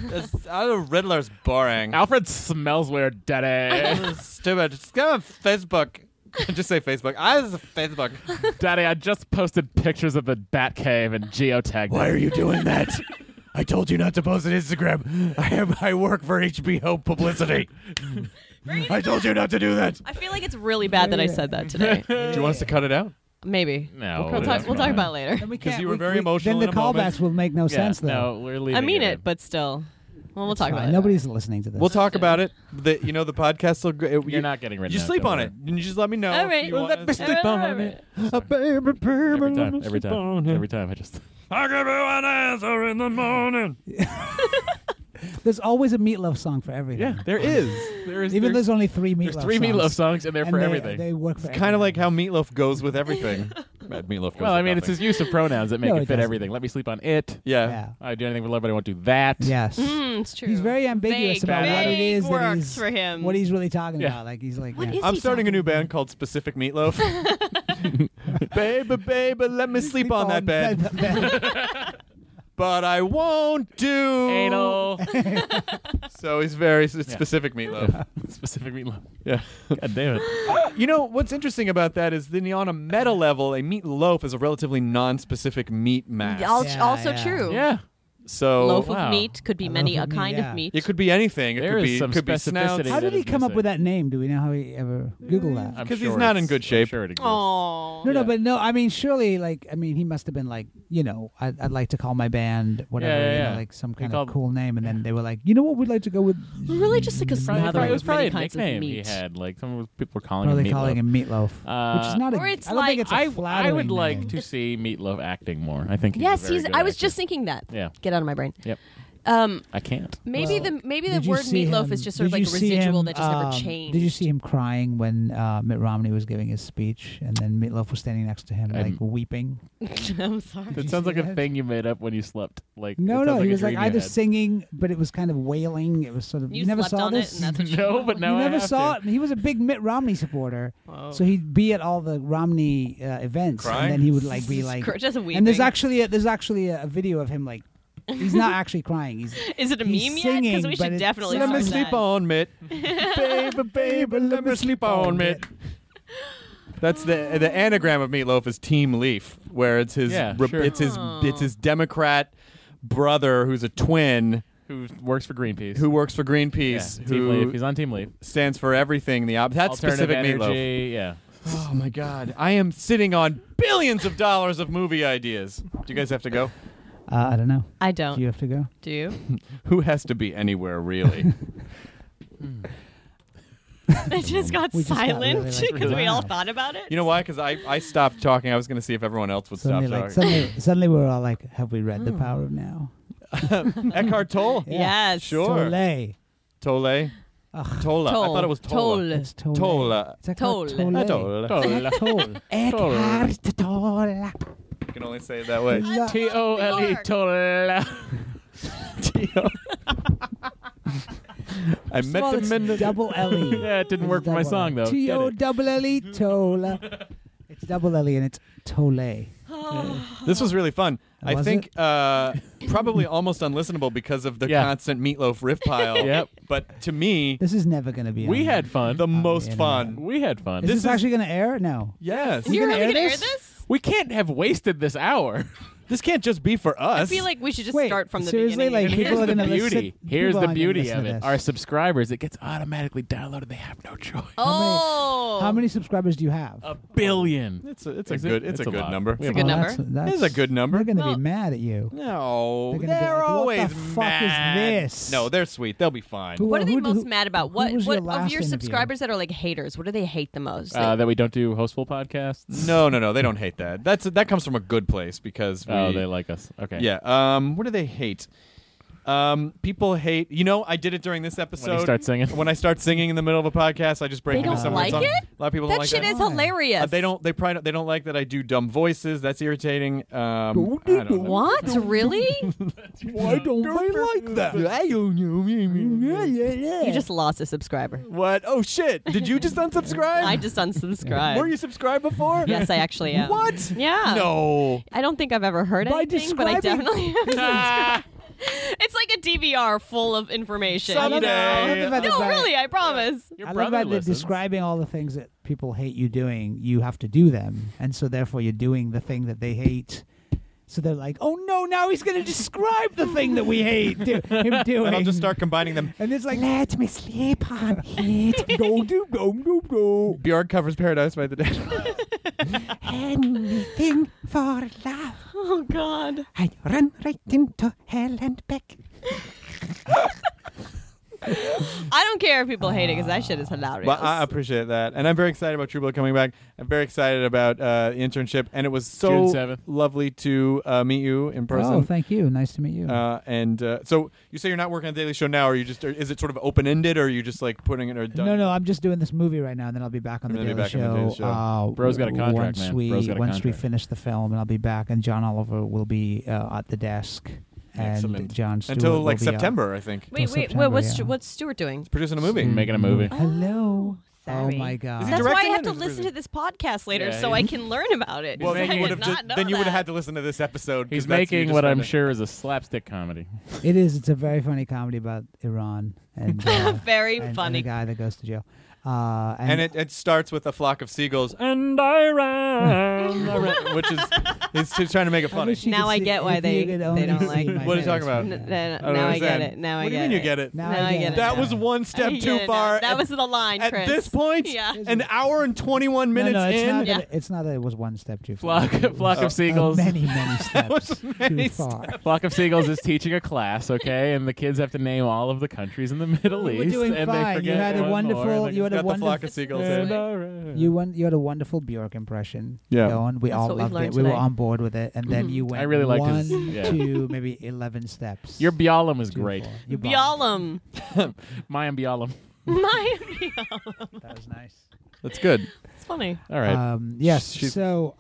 F: The Riddler's boring.
H: Alfred smells weird, Daddy.
F: This is stupid. Just go on Facebook. Just say Facebook. I was Facebook.
H: Daddy, I just posted pictures of the Batcave and geotagged.
F: Why
H: it.
F: are you doing that? I told you not to post on Instagram. I work for HBO publicity. I told you not to do that.
I: I feel like it's really bad that I said that today.
F: Do you want us to cut it out?
I: Maybe.
H: No,
I: We'll talk about it later.
G: Then we
F: 'Cause
G: can't-
F: you were
G: we-
F: very
G: we-
F: emotional
G: Then
F: in
G: the
F: a moment.
G: callbacks will make no
H: Yeah,
G: sense, though.
H: no, we're leaving.
I: I mean
H: in.
I: it, but still. Well, we'll
G: It's
I: talk
G: fine.
I: about it.
G: Nobody's listening to this.
F: We'll talk about it. The podcast will.
H: You're not getting rid of
F: You
H: that,
F: sleep
H: don't
F: on
H: worry.
F: it. And you just let me know.
I: All
F: if
I: right.
F: you
I: Well,
F: want
I: let
F: to
I: me
F: sleep
I: sleep
F: on
I: on
F: it.
H: Every time, I just.
F: I'll give you an answer in the morning.
G: There's always a Meatloaf song for everything.
H: Yeah, there is. There is.
G: Even there's only three Meatloaf
H: there's three
G: songs.
H: Meatloaf songs, and they're for
G: they,
H: everything.
G: They work for
F: It's kind of like how Meatloaf goes with everything. Bad Meatloaf goes
H: well, I
F: with
H: mean, it's
F: nothing.
H: his use of pronouns that make
G: No,
H: it
G: it
H: fit
G: doesn't.
H: everything. Let me sleep on it.
F: Yeah.
G: Yeah.
H: I do anything for love, but I won't do that.
G: Yes.
I: It's true.
G: He's very ambiguous
I: Vague.
G: about what it is that
I: Works
G: he's
I: for him.
G: what he's really talking
H: Yeah.
G: about. Like he's like,
I: What
G: yeah.
I: is
F: I'm
I: he
F: starting a
I: talking
F: new band called Specific Meatloaf. Baby, let me sleep on that bed. but I won't do
H: Anal.
F: So he's very specific meatloaf.
H: Specific meatloaf.
F: Yeah.
H: God damn it.
F: You know what's interesting about that is then on a meta level, a meatloaf is a relatively non-specific meat mass.
I: Also true.
H: Yeah.
F: So
I: Loaf
H: wow.
I: of meat could be
G: A
I: many
G: loaf
I: a
G: of meat,
I: kind
G: yeah.
I: of meat.
F: it could be anything. It
H: There
F: could
H: is
F: be
H: some
F: could be snouts.
H: specificity.
G: How did he
H: is
G: come up
H: missing.
G: with that name? Do we know how he ever Googled that?
H: I'm
F: 'Cause he's
H: sure
F: not in
H: it's-
F: good shape.
H: I'm sure it exists.
I: Oh.
G: No, I mean, surely, he must have been like, I'd like to call my band whatever,
H: Yeah.
G: like some
H: He
G: kind
H: called-
G: of cool name, and then they were like, you know what, we'd like to go with.
I: Really, just like a
H: Probably,
I: smattering
H: it was
I: of
H: probably
I: many
H: a
I: kinds of
H: nickname he
I: meat.
H: had. Like some people were calling
G: Probably
H: him Meatloaf.
G: calling him Meatloaf, which is not
I: Or
G: a.
I: it's
G: I don't think
I: like-
G: it's a flattering
H: I would like
G: name.
H: to see Meatloaf acting more. I think.
I: Yes,
H: he's. A very good
I: I was
H: actor.
I: just thinking that.
H: Yeah.
I: Get out of my brain.
H: Yep. I can't.
I: Maybe
G: Well,
I: the
G: Did you
I: word
G: see
I: meatloaf
G: him-
I: is just sort of
G: did
I: like
G: you
I: a
G: see
I: residual
G: him,
I: that just never changed.
G: Did you see him crying when Mitt Romney was giving his speech, and then Meatloaf was standing next to him, like weeping?
I: I'm sorry.
H: That sounds like
G: see
H: a
G: that?
H: thing you made up when you slept. Like
G: No,
H: it sounds
G: he
H: a
G: was like
H: dream you
G: either
H: had.
G: singing, but it was kind of wailing. It was sort of
I: You
G: never
I: slept
G: saw
I: on
G: this.
I: it, and that's what you
H: No, but now
G: you
H: I
G: never
H: have
G: saw
H: to.
G: it. And he was a big Mitt Romney supporter,
I: Whoa.
G: so he'd be at all the Romney events,
F: Crying?
G: and then he would like be like.
I: Just weeping.
G: And there's actually a video of him like. He's not actually crying.
I: Is it a
G: he's
I: meme yet?
G: singing,
I: Because we
G: but
I: should
G: it's-
I: definitely
F: Let me
I: find
F: sleep
I: that.
F: on Mitt, baby, let me sleep on Mitt. That's the anagram of Meatloaf is Team Leaf, where it's his
H: Yeah, sure.
F: it's his Democrat brother who's a twin
H: Who works for Greenpeace?
F: who works for
H: Yeah,
F: Greenpeace,
H: Team Leaf.
F: who
H: He's on Team Leaf.
F: stands for everything. That's
H: Alternative
F: specific
H: energy.
F: Meatloaf.
H: Yeah.
F: Oh my God, I am sitting on billions of dollars of movie ideas. Do you guys have to go?
G: I don't know.
I: I
G: Do you
I: don't.
G: have to go?
I: Do you?
F: Who has to be anywhere really?
I: It just got
G: We just got
I: silent
G: really, like,
I: because we all
G: wow.
I: thought about it.
F: You know why? Because I stopped talking. I was going to see if everyone else would
G: Suddenly,
F: stop
G: like,
F: talking.
G: suddenly we're all like, have we read The Power of Now?
F: Eckhart Tolle.
I: Yes.
F: Sure.
G: Tolle.
F: Tolle. Tola. I thought it was Tola.
G: It's Tolle.
F: Tola.
G: It's Eckhart
I: Tolle.
G: Tolle.
F: Tola.
H: Tolle.
G: Tolle.
J: Eckhart Tolle.
F: You can only say it that way.
H: T-O-L-E. Tolle.
F: I
G: First of all,
F: met
G: it's
F: him in the
G: double L-E.
H: Yeah, it didn't work for my song though. Get it.
G: T-O-double-L-E, Tola. It's double L-E and it's Tolle.
F: This was really fun. I
G: Was
F: think probably almost unlistenable because of the
H: Yeah.
F: constant Meatloaf riff pile.
H: Yep.
F: But to me,
G: This is never going to be
H: We
G: on
H: had fun.
F: the most
G: internet.
F: fun.
H: We had fun.
G: Is
F: This
G: this
F: is-
G: actually going to air? No.
F: Yes.
I: You're
G: gonna
I: really
G: air
I: going to air
G: this?
I: this?
H: We can't have wasted this hour.
F: This can't just be for us.
I: I feel like we should just
G: Wait,
I: start from the
G: seriously,
I: beginning.
G: like,
H: And
G: people
H: here's
G: are
H: the
G: gonna
H: beauty.
G: listen-
H: Here's
G: people
H: the
G: aren't gonna
H: beauty
G: listen
H: of
G: to
H: it.
G: this.
H: Our subscribers, it gets automatically downloaded. They have no choice.
I: Oh.
G: How many subscribers do you have?
H: A billion.
F: it's a
H: Is it?
F: good it's a good
H: lot.
F: number.
H: We have
I: a good
H: lot.
I: number.
G: That's,
F: It's a good number.
G: They're going to
I: Well-
G: be mad at you.
F: No,
G: They're gonna be
F: they're
G: like, what
F: always
G: the fuck is
F: mad.
G: this?
F: No, they're sweet. They'll be fine.
G: Who-
I: What are they
G: who-
I: most
G: who-
I: mad about?
G: who
I: What
G: was
I: what
G: your
I: of
G: last
I: your
G: interview?
I: subscribers that are like haters? What do they hate the most?
H: That we don't do hostful podcasts.
F: No, they don't hate that. That comes from a good place because we,
H: Oh, they like us. Okay.
F: Yeah. What do they hate? People hate. I did it during this episode.
H: When you start singing.
F: When I start singing in the middle of a podcast, I just break
I: They
F: into
I: don't
F: someone's
I: like
F: song.
I: it?
F: A lot of people
I: that
F: don't like
I: shit
F: that.
I: is hilarious.
F: They don't. They don't like that I do dumb voices. That's irritating. I don't know.
I: What? Really?
G: Why don't they like that?
I: You just lost a subscriber.
F: What? Oh shit! Did you just unsubscribe?
I: I just unsubscribed.
F: Were you subscribed before?
I: Yes, I actually am.
F: What?
I: Yeah.
F: No.
I: I don't think I've ever heard
G: By
I: anything, but I
G: describing-
I: definitely have. It's like a DVR full of information.
F: Someday.
I: You know?
G: I love the fact
I: No,
G: that-
I: really, I promise.
H: Your
G: I love
H: brother
G: that
H: listens.
G: describing all the things that people hate you doing, you have to do them. And so therefore you're doing the thing that they hate. So they're like, oh no, now he's going to describe the thing that we hate him doing.
F: And I'll just start combining them.
G: And it's like,
J: Let me sleep on it.
G: go.
F: Bjork covers Paradise by the Dead.
J: Anything for love.
I: Oh, God.
J: I'd run right into hell and back.
I: I don't care if people hate it because that shit is hilarious.
F: Well, I appreciate that, and I'm very excited about True Blood coming back. I'm very excited about the internship, and it was
H: June
F: so
H: 7th.
F: lovely to meet you in person.
G: Oh, thank you. Nice to meet you.
F: So you say you're not working on the Daily Show now, or you just? Or is it sort of open ended, or are you just like putting it or done?
G: No, I'm just doing this movie right now, and then I'll be back on the
F: And then
G: Daily
F: you'll be back on the Daily
G: Show.
F: Show.
H: Bro's got a contract,
G: once
H: man.
G: We,
H: Bro's got a
G: once we
H: contract.
G: finish the film, and I'll be back, and John Oliver will be at the desk. And
H: Excellent.
G: John Stewart
F: Until
G: will
F: like
G: be
F: September, I think.
I: Wait,
G: September,
I: what's
G: yeah.
I: what's Stuart doing?
F: Producing a movie.
H: Making a movie.
G: Hello.
I: Sorry.
G: Oh my God.
F: Is he
I: That's why I
F: directing
I: have
F: it
I: to
F: or is
I: listen
F: it-
I: to this podcast later
H: Yeah,
I: so I can learn about it.
F: Well,
I: I
F: then you would
I: did
F: have
I: not know
F: then you would have
I: that.
F: had to listen to this episode. 'cause
H: He's
F: that's you
H: making
F: just
H: what I'm
F: kinda-
H: sure is a slapstick comedy.
G: It is. It's a very funny comedy about Iran and
I: Very
G: and
I: funny.
G: the guy that goes to jail.
F: And it starts with a flock of seagulls, and I ran, which is he's trying to make it
G: I
F: funny.
G: wish you
I: Now
G: could
I: I
G: see-
I: get why
G: if you
I: they
G: could only
I: don't
G: see
I: like
G: my
F: What are you
G: face.
F: talking about?
I: Now
F: don't
I: I get
F: understand.
I: it. Now I
F: What do
I: get
F: you mean you
I: it.
F: get it?
G: Now
I: Now I get it.
F: That was one step
I: I
F: too
I: get it.
F: far.
I: That was the line,
F: At
I: Chris.
F: this point,
I: Yeah.
F: an hour and 21 minutes
G: no, it's
F: in.
G: Not
I: Yeah.
G: that it's not that it was one step too far.
H: Flock of seagulls.
G: Many steps
F: was many
G: too far.
H: Flock of Seagulls is teaching a class, okay, and the kids have to name all of the countries in the Middle
G: We're
H: East.
G: doing
H: and
G: fine.
H: They
G: You
H: forget
G: had a
H: one
G: wonderful-
H: more, and
G: you had a
F: Got the
G: wonderful-
F: flock of seagulls
H: And
F: in.
H: all right.
G: You had a wonderful Bjork impression.
F: Yeah.
G: Going. We
I: That's
G: all
I: what we've
G: loved it.
I: learned
G: We were
I: today.
G: on board with it, and then you went.
H: I really liked
G: one,
H: his- yeah.
G: 2, maybe 11 steps.
H: Your Bialum is
G: too
H: great.
G: far. Your
I: Bialum.
H: Mayim Bialum.
I: My Bialum.
G: That was nice.
F: That's good.
I: It's funny.
H: All right.
G: Yes.
F: She's-
G: So,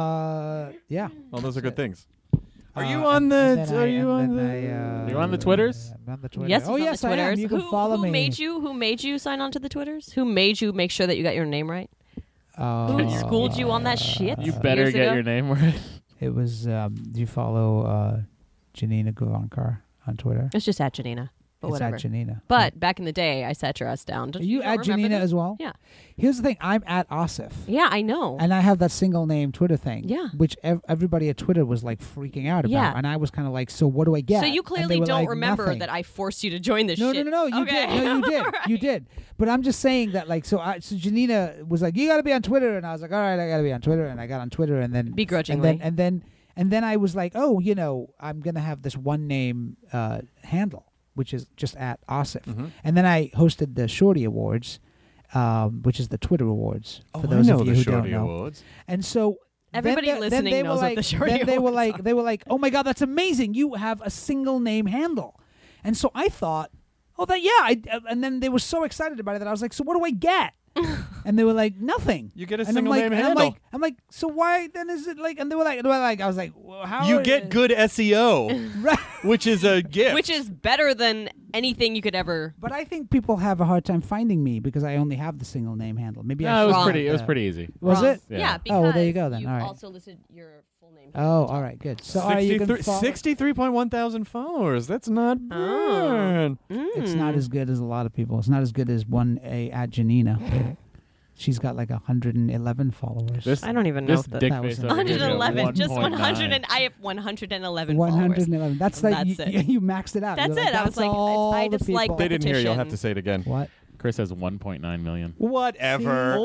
G: yeah.
F: Well, those are good things. Are
G: Uh,
F: you on
G: and
F: the?
G: then
F: Are
G: I-
F: you
G: and
F: on
G: then
F: the?
G: I,
H: You on the Twitters?
G: I'm on the Twitter.
I: Yes,
G: Oh,
I: he's on
G: yes,
I: the
G: I am.
I: Twitters.
G: You can
I: who,
G: follow
I: who
G: me.
I: Who made you sign on to the Twitters? Who made you make sure that you got your name right? Who
G: Uh,
I: schooled you on that shit?
H: You better
I: years
H: get
I: ago?
H: your name right.
G: It was. Do you follow Janina Gavankar on Twitter?
I: It's just at Janina. But
G: It's
I: whatever.
G: at Janina.
I: But back in the day, I set your ass down.
G: Are you
I: don't
G: at
I: remember
G: Janina
I: this?
G: as well?
I: Yeah.
G: Here's the thing. I'm at Asif.
I: Yeah, I know.
G: And I have that single name Twitter thing.
I: Yeah.
G: Which everybody at Twitter was like freaking out about.
I: Yeah.
G: And I was kind of like, so what do I get?
I: So you
G: And
I: clearly
G: they were
I: don't
G: like,
I: remember
G: nothing.
I: that I forced you to join this
G: No,
I: shit.
G: no, you
I: okay.
G: did. No, you did.
I: Alright.
G: You did. But I'm just saying that, like, so Janina was like, you got to be on Twitter. And I was like, all right, I got to be on Twitter. And I got on Twitter. And then.
I: Begrudgingly.
G: And then I was like, oh, I'm going to have this one name handle, which is just at Asif.
F: Mm-hmm.
G: And then I hosted the Shorty Awards, which is the Twitter Awards.
F: Oh,
G: for those
F: I know
G: of you
F: the
G: who
F: Shorty
G: don't know.
F: Awards.
G: And so
I: Everybody
G: then
I: listening
G: they
I: knows
G: were
I: what
G: like,
I: the Shorty
G: then they were
I: Awards
G: like, oh my God, that's amazing! You have a single name handle. And so I thought, and then they were so excited about it that I was like, so what do I get? And they were like, nothing.
F: You get a
G: And
F: single
G: I'm like,
F: name
G: and
F: handle.
G: I'm like, so why then is it like? And they were like, I was like, well, how?
F: You get good SEO,
G: Right.
F: which is a gift.
I: Which is better than anything you could ever.
G: But I think people have a hard time finding me because I only have the single name handle. Maybe I
H: No, it was
G: should-
H: pretty. It was pretty easy.
G: Was
I: Wrong.
G: it?
H: Yeah.
I: because
G: Oh, well, there you go then.
I: you
G: All right.
I: also listed your full name.
G: Oh, all right, good. So are you going to follow?
F: 63.1 thousand followers. That's not bad.
G: It's not as good as a lot of people. It's not as good as one at Janina. She's got like 111 followers.
H: This,
I: I don't even know
H: this
I: if that-
H: dick
G: That was
H: face over here is at
I: 111, just
H: 1.9.
I: 100, and I have 111 followers.
G: 111. That's like
I: That's it.
G: you maxed it out.
I: That's
G: You're
I: it. I was
G: that's
I: like,
G: all
I: I
G: the
I: just like
G: people.
F: They didn't hear you. You'll have
I: Competition.
F: to say it again.
G: What?
H: Chris has 1.9 million.
F: Whatever.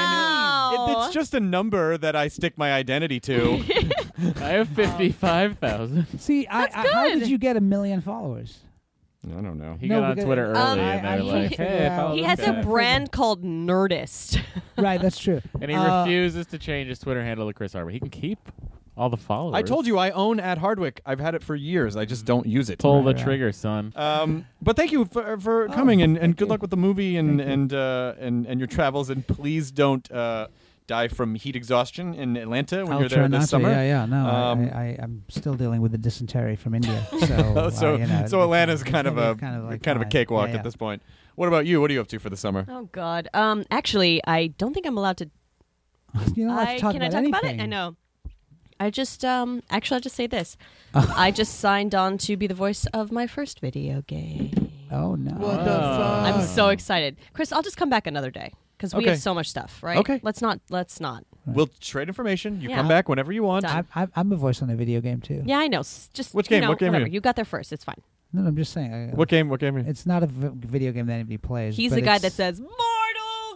I: Wow.
F: It's just a number that I stick my identity to.
H: I have 55,000.
G: See, how
I: good.
G: did you get 1 million followers?
F: I don't know.
H: He
G: No,
H: got on
G: because-
H: Twitter early, and
G: I
H: they were
G: can't
H: like,
G: figure
H: "Hey,
G: out-
H: follow
I: He
H: this
I: has
H: guy."
I: a brand called Nerdist.
G: Right, that's true.
H: and he
G: Uh,
H: refuses to change his Twitter handle to Chris Harbor. He can keep all the followers.
F: I told you I own at Hardwick. I've had it for years. I just don't use it.
H: Pull the
G: Right.
H: trigger, son.
F: But thank you for coming and good luck with the movie and your travels. And please don't die from heat exhaustion in Atlanta when
G: I'll
F: you're
G: try
F: there
G: not
F: this
G: to.
F: summer.
G: Yeah. No,
F: Um,
G: I'm still dealing with the dysentery from India. So,
F: So Atlanta's
G: it's
F: kind of
G: gonna
F: a
G: be kind of like
F: a
G: fine.
F: cakewalk
G: Yeah,
F: at this point. What about you? What are you up to for the summer?
I: Oh God. Actually, I don't think I'm allowed to.
G: You don't have to talk
I: Can I
G: about
I: talk about it?
G: anything.
I: I know. I just actually I'll just say this. I just signed on to be the voice of my first video game.
G: Oh no!
F: What the fuck?
I: I'm so excited, Chris. I'll just come back another day because we
F: Okay.
I: have so much stuff, right?
F: Okay.
I: Let's not.
F: We'll trade information. You
I: Yeah.
F: come back whenever you want.
I: Done.
G: I'm a voice on a video game too.
I: Yeah, I know. Just
F: Which game?
I: You know,
F: What game are
I: whatever.
F: you?
I: You got there first. It's fine.
G: No, I'm just saying.
F: What game? What game? Are you?
G: It's not a video game that anybody plays.
I: He's
G: but
I: the guy
G: it's-
I: that says Mortal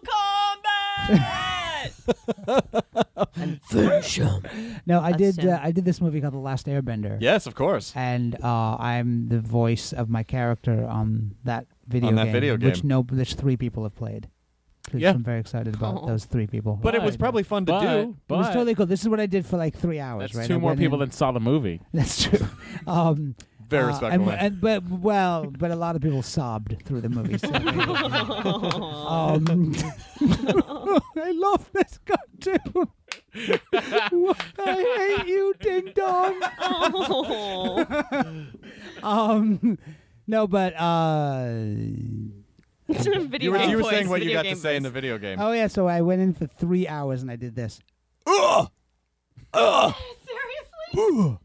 I: Kombat and finish him.
G: No, I
I: That's
G: did.
I: him.
G: I did this movie called The Last Airbender.
F: Yes, of course.
G: And I'm the voice of my character on that video
F: On
G: game.
F: that video game.
G: Which 3 people have played. So
F: Yeah.
G: I'm very excited about
I: Oh.
G: those 3 people.
F: But it was probably fun to do.
G: It was
H: But
G: totally cool. This is what I did for like 3 hours.
H: that's
G: right?
H: 2
G: I
H: more
G: went
H: people
G: in-
H: than saw the movie.
G: That's true.
F: Very respectful.
G: But a lot of people sobbed through the movie. So I love this cartoon. I hate you, Ding Dong.
I: Oh.
G: No, but
I: Video
F: You were
I: voice,
F: saying what you
I: video
F: got
I: game
F: to say in the
I: voice.
F: video game.
G: Oh yeah, so I went in for 3 hours and I did this.
I: Seriously?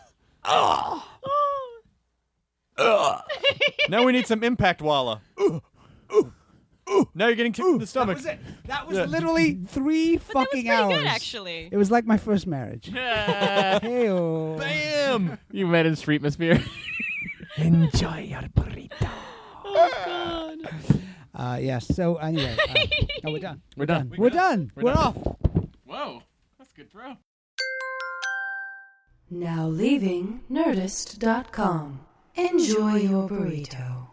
F: Now we need some impact walla. Now you're getting kicked in the stomach.
G: That was literally 3 fucking
I: That was
G: hours.
I: pretty good, actually.
G: It was like my first marriage. Hey-o.
F: Bam!
H: You met in Streetmosphere.
J: Enjoy your burrito.
I: Oh, God.
G: Yes. So anyway, we're done.
H: We're done.
G: We're done. We're
H: done.
G: off.
H: Whoa, that's a good throw.
E: Now leaving Nerdist.com. Enjoy your burrito.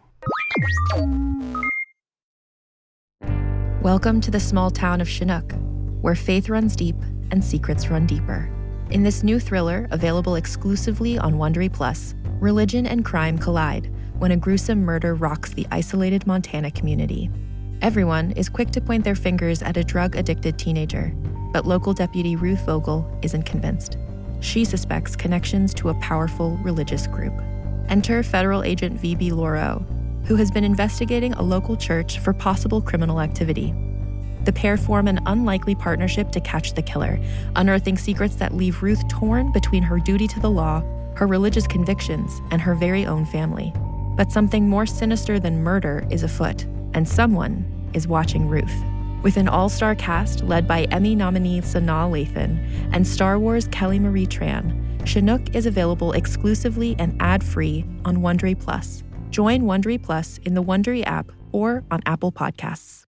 K: Welcome to the small town of Chinook, where faith runs deep and secrets run deeper. In this new thriller, available exclusively on Wondery Plus, religion and crime collide when a gruesome murder rocks the isolated Montana community. Everyone is quick to point their fingers at a drug-addicted teenager, but local deputy Ruth Vogel isn't convinced. She suspects connections to a powerful religious group. Enter federal agent V.B. Lauro, who has been investigating a local church for possible criminal activity. The pair form an unlikely partnership to catch the killer, unearthing secrets that leave Ruth torn between her duty to the law, her religious convictions, and her very own family. But something more sinister than murder is afoot, and someone is watching Ruth. With an all-star cast led by Emmy nominee Sanaa Lathan and Star Wars Kelly Marie Tran, Chinook is available exclusively and ad-free on Wondery Plus. Join Wondery Plus in the Wondery app or on Apple Podcasts.